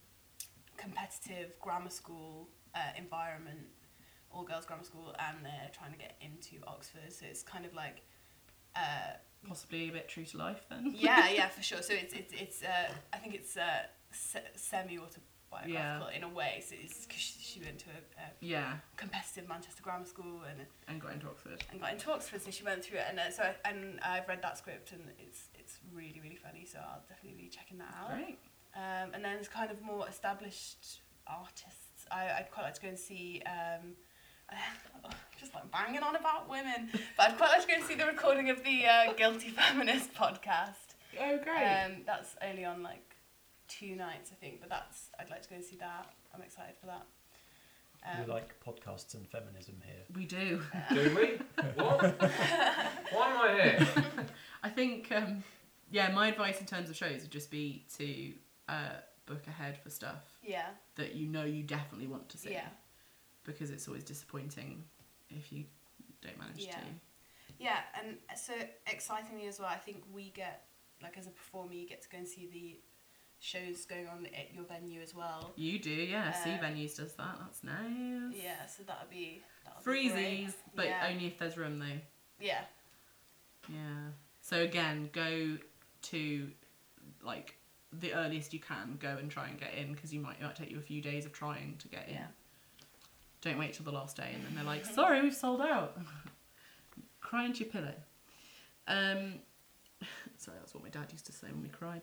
competitive grammar school uh, environment, all girls grammar school, and they're trying to get into Oxford. So it's kind of like, uh, Possibly a bit true to life then. yeah, yeah, for sure. So it's it's it's uh, I think it's uh, se- semi-autobiographical Yeah. in a way. So it's because she, she went to a, a Yeah, competitive Manchester grammar school and and got into Oxford. and got into Oxford. So she went through it, and uh, so I, and I've read that script, and it's it's really really funny. So I'll definitely be checking that out. Great. Um, and then there's kind of more established artists. I, I'd quite like to go and see, um, just like banging on about women, but I'd quite like to go and see the recording of the uh, Guilty Feminist podcast. Oh, great. Um, that's only on like two nights, I think, but that's, I'd like to go and see that. I'm excited for that. Um, We like podcasts and feminism here. we do. Do we? What? Why am I here? I think, um, yeah, my advice in terms of shows would just be to uh, book ahead for stuff yeah, that you know you definitely want to see. yeah. Because it's always disappointing if you don't manage Yeah. to. Yeah, and so excitingly as well, I think we get, like as a performer, you get to go and see the shows going on at your venue as well. You do, yeah. C Uh, Venues does that. That's nice. Yeah, so that would be, that would be great. Freezies, but yeah. only if there's room though. Yeah, Yeah. So again, go to like the earliest you can. Go and try and get in because you might it might take you a few days of trying to get in. yeah. Don't wait till the last day and then they're like, "Sorry, we've sold out." Cry into your pillow. Um, sorry, that's what my dad used to say when we cried.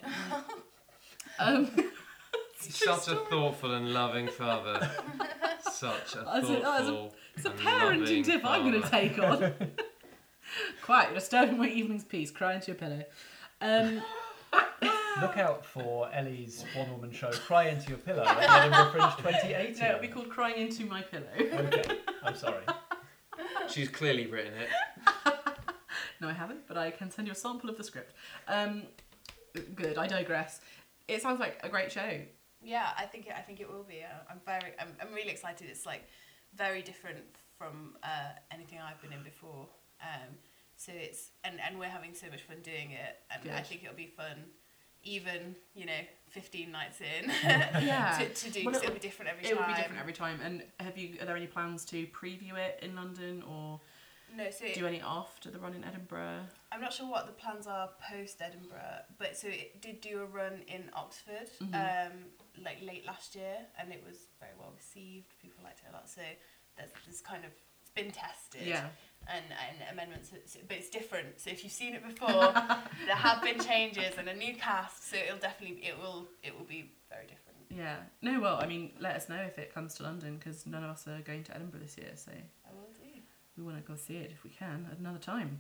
um, He's such a thoughtful and loving father. Such a That's a- thoughtful that's a- It's a and parenting loving tip I'm going to father. take on. Quiet, you're disturbing my evening's peace. Cry into your pillow. Um, Look out for Ellie's one-woman show, Cry Into Your Pillow, at Edinburgh Fringe twenty eighteen. no, it'll be called Crying Into My Pillow. Okay, I'm sorry. She's clearly written it. No, I haven't, but I can send you a sample of the script. Um, good, I digress. It sounds like a great show. Yeah, I think it, I think it will be. Uh, I'm very, I'm, I'm really excited. It's like very different from uh, anything I've been in before. Um, so it's and, and we're having so much fun doing it, and I Good. think it'll be fun, even you know, fifteen nights in Yeah. to, to do. Well, 'cause it it'll be different every It time. will be different every time. And have you? Are there any plans to preview it in London or No, so it, do any after the run in Edinburgh? I'm not sure what the plans are post Edinburgh, but so it did do a run in Oxford, Mhm. um, like late last year, and it was very well received. People liked it a lot. So there's, there's kind of it's been tested. Yeah. And, and amendments, but it's different. So if you've seen it before, there have been changes and a new cast. So it'll definitely it will it will be very different. Yeah. No, well, I mean, let us know if it comes to London because none of us are going to Edinburgh this year, so I will do. we want to go see it if we can at another time.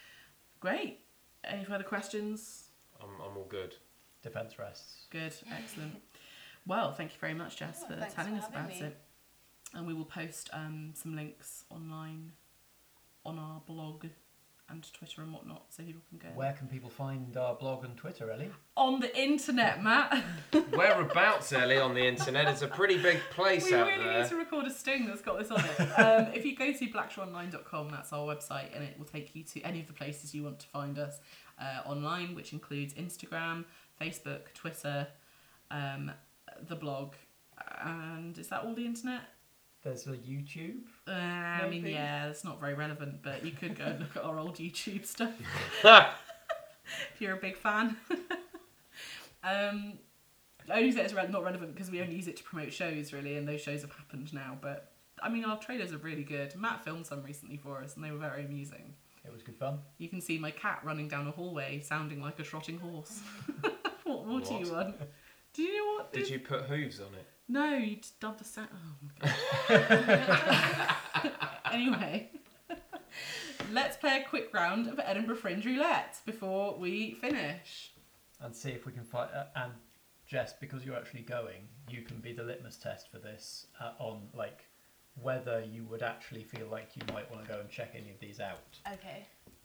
Great. Any further questions? I'm, I'm all good. Defence rests. Good. Excellent. Well, thank you very much, Jess, Oh, for thanks telling for us having about me. it. And we will post um, some links online on our blog and Twitter and whatnot so people can go. Where can people find our blog and Twitter, Ellie? On the internet, Matt. Whereabouts, Ellie, on the internet? It's a pretty big place We out really there. need to record a sting that's got this on it. Um, if you go to black show online dot com, that's our website, and it will take you to any of the places you want to find us uh, online, which includes Instagram, Facebook, Twitter, um, the blog, and is that all the internet? There's a YouTube. Uh, I mean, Maybe. yeah, it's not very relevant, but you could go and look at our old YouTube stuff if you're a big fan. um, I only say it's re- not relevant because we only use it to promote shows, really, and those shows have happened now. But I mean, our trailers are really good. Matt filmed some recently for us, and they were very amusing. It was good fun. You can see my cat running down a hallway, sounding like a trotting horse. what more do you What? want? Do you know what? Did you put hooves on it? No, you just dubbed the sound. Oh my god. Anyway, let's play a quick round of Edinburgh Fringe Roulette before we finish. And see if we can find. Uh, and Jess, because you're actually going, you can be the litmus test for this uh, on like whether you would actually feel like you might want to go and check any of these out. Okay.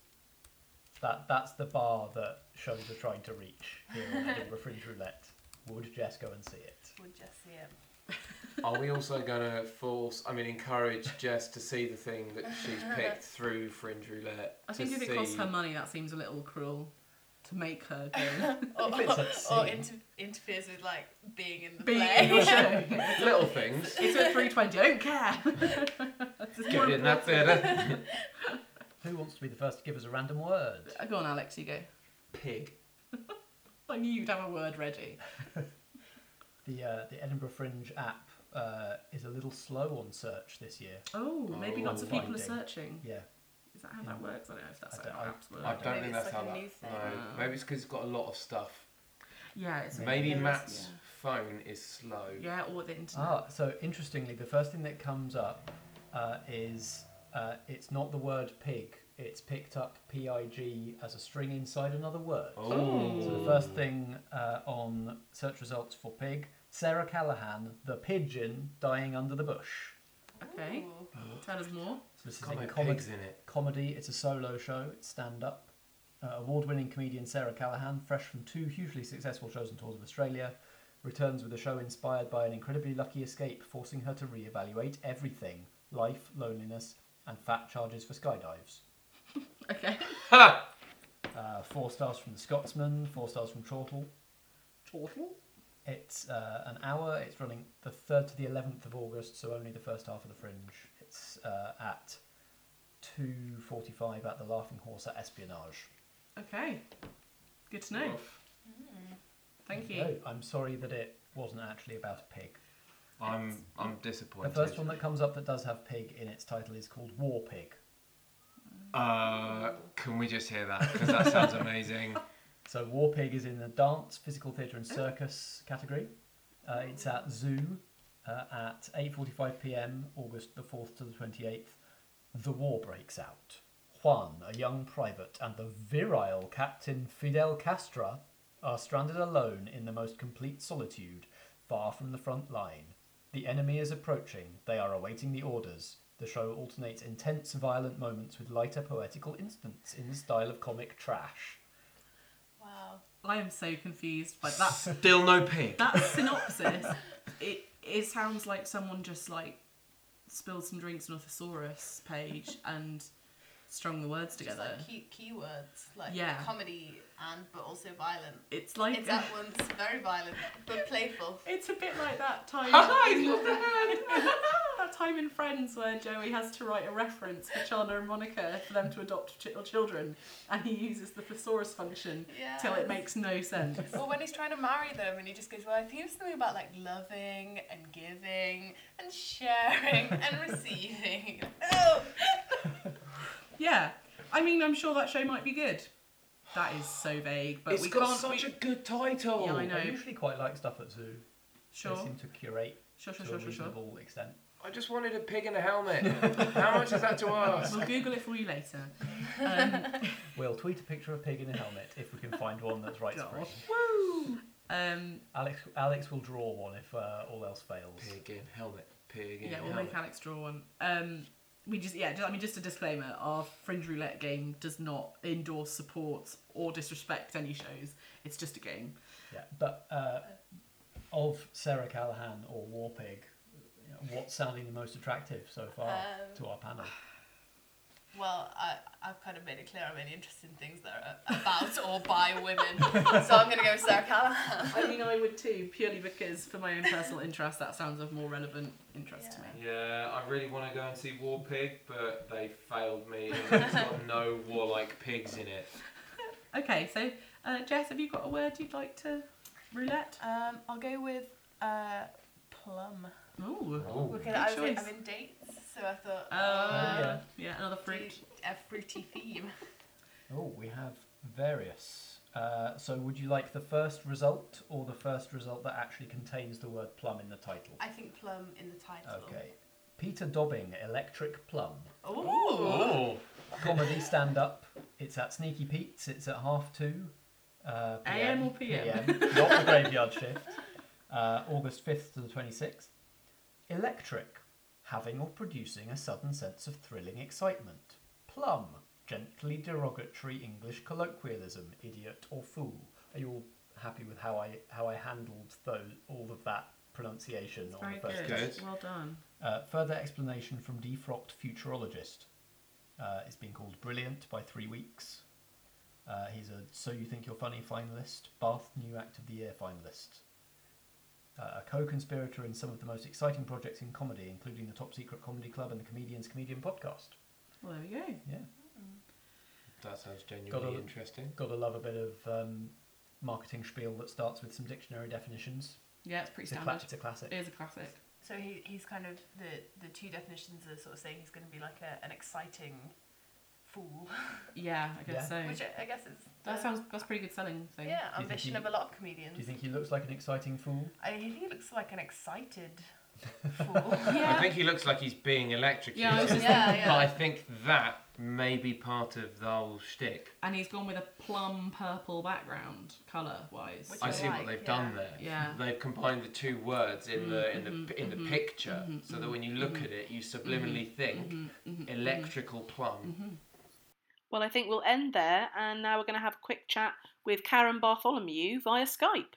That that's the bar that shows are trying to reach here on Edinburgh Fringe Roulette. Would Jess go and see it? Would just see it. Are we also going to force, I mean, encourage Jess to see the thing that she's picked through Fringe Roulette? I think to if it see... costs her money, that seems a little cruel to make her go. Or, If it's at or sea. inter- interferes with like being in the Being play. in your show. Little things. It's at three twenty. I don't care. It's Get more it in that important. theatre. Who wants to be the first to give us a random word? Uh, Go on, Alex. You go. Pig. I knew you'd have a word ready. The uh, the Edinburgh Fringe app uh, is a little slow on search this year. Oh, maybe Oh. lots of people are Finding. searching. Yeah. Is that how that works? I don't know if that's I how don't- I- apps work. I don't Maybe think it's that's like how a that... new thing. No, Oh. maybe it's because it's got a lot of stuff. Yeah, it's Maybe it is, Matt's phone is slow. Yeah, yeah, or the internet. Ah, so interestingly, the first thing that comes up uh, is uh, it's not the word pig. It's picked up P I G as a string inside another word. Oh. So the first thing uh, on search results for pig, Sarah Callahan, the pigeon dying under the bush. Okay, Ooh. tell us more. So this is Got a no comedy. pigs in it. comedy. It's a solo show. It's stand-up. Uh, award-winning comedian Sarah Callahan, fresh from two hugely successful shows and tours of Australia, returns with a show inspired by an incredibly lucky escape, forcing her to re-evaluate everything: life, loneliness, and fat charges for skydives. Okay. Ha! Uh, four stars from The Scotsman, four stars from Chortle. Chortle? It's uh, an hour. It's running the third to the eleventh of August, so only the first half of the Fringe. It's uh, at two forty-five at the Laughing Horse at Espionage. Okay. Good to know. Thank you. Oh, I'm sorry that it wasn't actually about a pig. I'm I'm The disappointed. first one that comes up that does have pig in its title is called War Pig. Uh, can we just hear that? Because that sounds amazing. So War Pig is in the dance, physical theatre and circus category. Uh, it's at Zoo uh, at eight forty-five p m, August the fourth to the twenty-eighth. The war breaks out. Juan, a young private, and the virile Captain Fidel Castra are stranded alone in the most complete solitude, far from the front line. The enemy is approaching. They are awaiting the orders. The show alternates intense, violent moments with lighter, poetical instants in the style of comic trash. Wow. I am so confused by that. Still no pig. That synopsis. It it sounds like someone just like spilled some drinks on a thesaurus page and strung the words Just together. like key keywords, like Yeah. comedy and but also violent. It's like It's at once very violent but playful. it's a bit like that time. He's lost a hand. That time in Friends where Joey has to write a reference for Chandler and Monica for them to adopt ch- children, and he uses the thesaurus function till it Yes. makes no sense. Or when he's trying to marry them and he just goes, well, I think it's something about like loving and giving and sharing and receiving. Oh! Yeah, I mean, I'm sure that show might be good. That is so vague, but It's we got can't. such we... a good title. Yeah, I know. I usually quite like stuff at Zoo. Sure, They seem to curate sure, sure, to sure, a sure, sure. reasonable extent. I just wanted a pig in a helmet. How much is that to ask? We'll Google it for you later. Um, We'll tweet a picture of a pig in a helmet if we can find one that's right God. spring. Woo! Um, Alex, Alex will draw one if uh, all else fails. Pig in helmet. Pig in yeah, we'll helmet. make Alex draw one. Um, we just yeah, just, I mean, just a disclaimer: our Fringe Roulette game does not endorse, support, or disrespect any shows. It's just a game. Yeah, but uh, of Sarah Callahan or War Pig, you know, what's sounding the most attractive so far Um, to our panel? Well, I, I've kind of made it clear I'm only interested in things that are about or by women. So I'm going to go with Sarah Callahan. I mean, I would too, purely because for my own personal interest, that sounds of more relevant interest to me. Yeah, I really want to go and see War Pig, but they failed me. And it's got no warlike pigs in it. Okay, so uh, Jess, have you got a word you'd like to roulette? Um, I'll go with uh, plum. Ooh. Oh. Because Good I was in, choice. I'm in dates, so I thought, Uh, uh, yeah. yeah, another do fruit. a fruity theme. Oh, we have various. Uh, so would you like the first result or the first result that actually contains the word plum in the title? I think plum in the title. Okay. Peter Dobbing, Electric Plum. Ooh. Oh, comedy stand-up. It's at Sneaky Pete's. It's at half two. Uh, A M or P M? P M, not the graveyard shift. Uh, August fifth to the twenty-sixth. Electric. Having or producing a sudden sense of thrilling excitement. Plum. Gently derogatory English colloquialism. Idiot or fool. Are you all happy with how I how I handled those all of that pronunciation It's on very the first good. case? Well done. Uh, further explanation from Defrocked Futurologist. Uh, it's been called Brilliant by Three Weeks. Uh, he's a So You Think You're Funny finalist, Bath New Act of the Year finalist. Uh, a co-conspirator in some of the most exciting projects in comedy, including the Top Secret Comedy Club and the Comedian's Comedian podcast. Well, there we go. Yeah. That sounds genuinely Gotta- interesting. Gotta love a bit of um, marketing spiel that starts with some dictionary definitions. Yeah, it's pretty It's a, standard. cla- it's a classic. It is a classic. So he, he's kind of the the two definitions are sort of saying he's going to be like a, an exciting fool, Yeah, I guess Yeah. so. which I, I guess is That the- sounds that's a pretty good selling thing. yeah Do you think ambition he- of a lot of comedians. Do you think he looks like an exciting fool? I think he looks like an excited fool. Yeah. I think he looks like he's being electrocuted. Yeah, I was just yeah, But yeah. I think that may be part of the whole shtick. And he's gone with a plum purple background, colour wise. Which I I see like, what they've yeah. done there. Yeah. They've combined the two words in the in the Mhm, in the mhm, picture, mhm, so that when you look mhm, at it, you subliminally think Mm-hmm. electrical plum. Well, I think we'll end there, and now we're going to have a quick chat with Karen Bartholomew via Skype.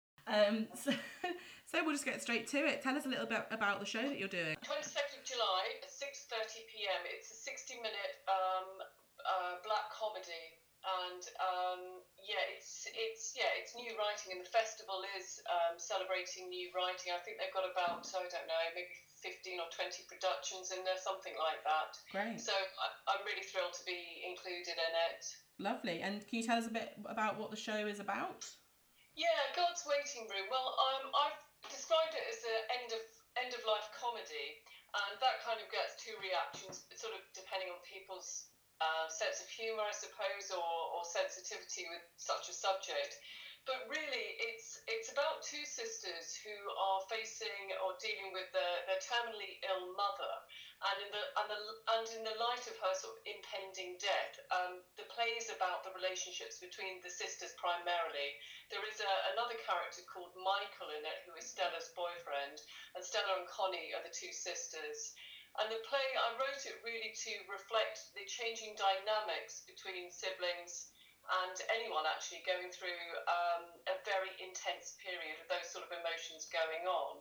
Um, so, so we'll just get straight to it. Tell us a little bit about the show that you're doing. twenty-second of July at six thirty p m. It's a sixty minute um, uh, black comedy, and um, yeah, it's it's yeah, it's new writing, and the festival is um, celebrating new writing. I think they've got about I don't know, maybe fifteen or twenty productions in there, something like that. Great. So I, I'm really thrilled to be included in it. Lovely. And can you tell us a bit about what the show is about? Yeah, God's Waiting Room. Well, um, I've described it as an end of end of life comedy, and that kind of gets two reactions, sort of depending on people's uh, sense of humour, I suppose, or, or sensitivity with such a subject. But really, it's it's about two sisters who are facing or dealing with their, their terminally ill mother, and in the and the and in the light of her sort of impending death, um, the play is about the relationships between the sisters primarily. There is a, another character called Michael in it, who is Stella's boyfriend, and Stella and Connie are the two sisters. And the play, I wrote it really to reflect the changing dynamics between siblings and anyone actually going through um, a very intense period of those sort of emotions going on.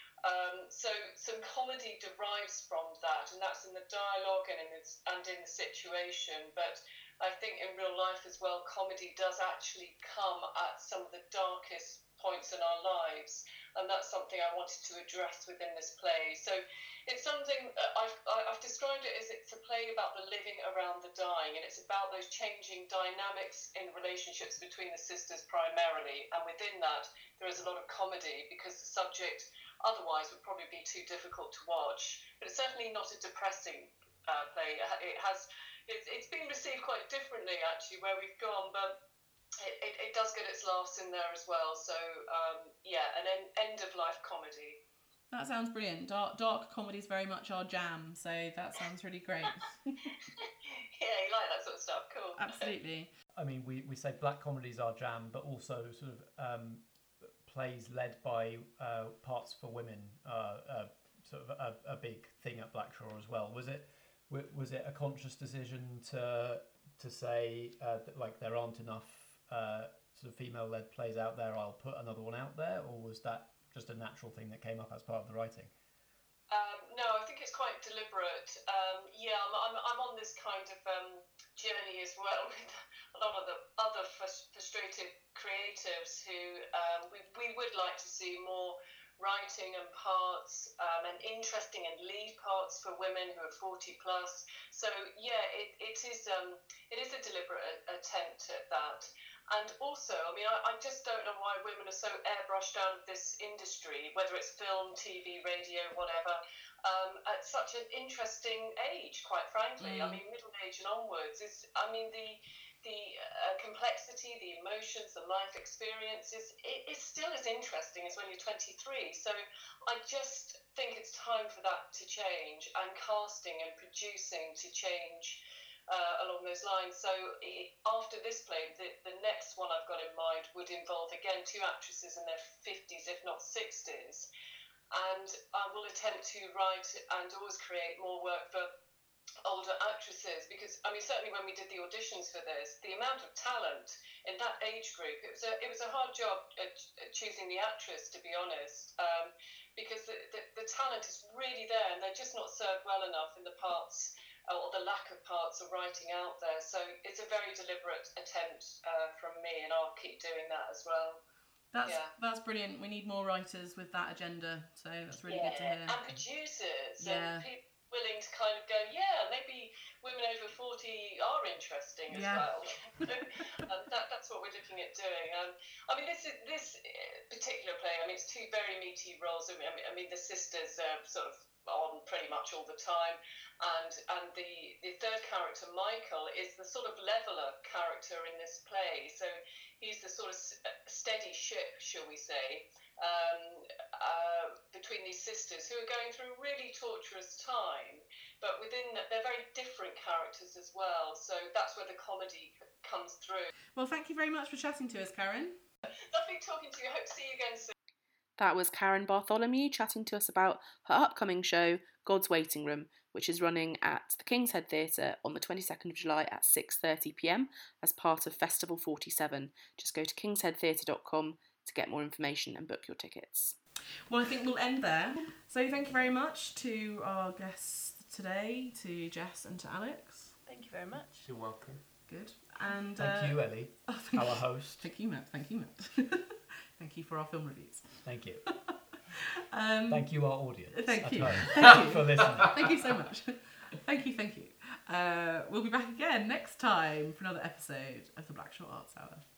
Um, so some comedy derives from that, and that's in the dialogue and in the, and in the situation. But I think in real life as well, comedy does actually come at some of the darkest points in our lives, and that's something I wanted to address within this play. So it's something uh, I've, I've described it as it's a play about the living around the dying, and it's about those changing dynamics in relationships between the sisters primarily, and within that there is a lot of comedy because the subject otherwise would probably be too difficult to watch. But it's certainly not a depressing uh, play. It has it's, it's been received quite differently actually where we've gone, but It, it, it does get its laughs in there as well. So, um, yeah, an en- end-of-life comedy. That sounds brilliant. Dark, dark comedy is very much our jam, so that sounds really great. Yeah, you like that sort of stuff. Cool. Absolutely. I mean, we, we say black comedy's our jam, but also sort of um, plays led by uh, parts for women, uh, uh, sort of a, a big thing at Blackshaw as well. Was it was it a conscious decision to to say uh, that, like, there aren't enough uh, sort of female-led plays out there, I'll put another one out there, or was that just a natural thing that came up as part of the writing? Um, no, I think it's quite deliberate. Um, yeah, I'm, I'm, I'm on this kind of um, journey as well with a lot of the other frus- frustrated creatives who um, we, we would like to see more writing and parts um, and interesting and lead parts for women who are forty plus. So yeah, it, it is um, it is a deliberate attempt at that. And also, I mean, I, I just don't know why women are so airbrushed out of this industry, whether it's film, T V, radio, whatever, um, at such an interesting age, quite frankly. Mm. I mean, middle age and onwards is, I mean, the the uh, complexity, the emotions, the life experiences, it is still as interesting as when you're twenty-three. So I just think it's time for that to change, and casting and producing to change. uh, along those lines. So i- after this play, the, the next one I've got in mind would involve, again, two actresses in their fifties, if not sixties. And I will attempt to write and always create more work for older actresses, because I mean, certainly when we did the auditions for this, the amount of talent in that age group, it was a it was a hard job at, at choosing the actress, to be honest, um, because the, the the talent is really there, and they're just not served well enough in the parts, or the lack of parts of writing out there. So it's a very deliberate attempt uh, from me, and I'll keep doing that as well. That's Yeah. that's brilliant. We need more writers with that agenda, so that's really Yeah, good to hear. and producers Yeah. and people willing to kind of go, yeah, maybe women over forty are interesting as Yeah. well. um, that, that's what we're looking at doing. Um, I mean, this is this particular play. I mean, it's two very meaty roles. I mean, I mean the sisters are sort of on pretty much all the time, and and the the third character, Michael, is the sort of leveler character in this play. So he's the sort of steady ship, shall we say, um, uh, between these sisters who are going through a really torturous time, but within that, they're very different characters as well. So that's where the comedy c- comes through. Well, thank you very much for chatting to us, Karen. Lovely talking to you. Hope to see you again soon. That was Karen Bartholomew chatting to us about her upcoming show, God's Waiting Room, which is running at the King's Head Theatre on the twenty-second of July at six thirty p m as part of Festival forty-seven. Just go to kings head theatre dot com to get more information and book your tickets. Well, I think we'll end there. So thank you very much to our guests today, to Jess and to Alex. Thank you very much. You're welcome. Good. And Thank uh, you, Ellie, oh, thank our you. host. Thank you, Matt. Thank you, Matt. Thank you for our film reviews. Thank you. Um, Thank you, our audience. Thank at you. home, Thank you. for listening. Thank you so much. Thank you, thank you. Uh, we'll be back again next time for another episode of the Black Short Arts Hour.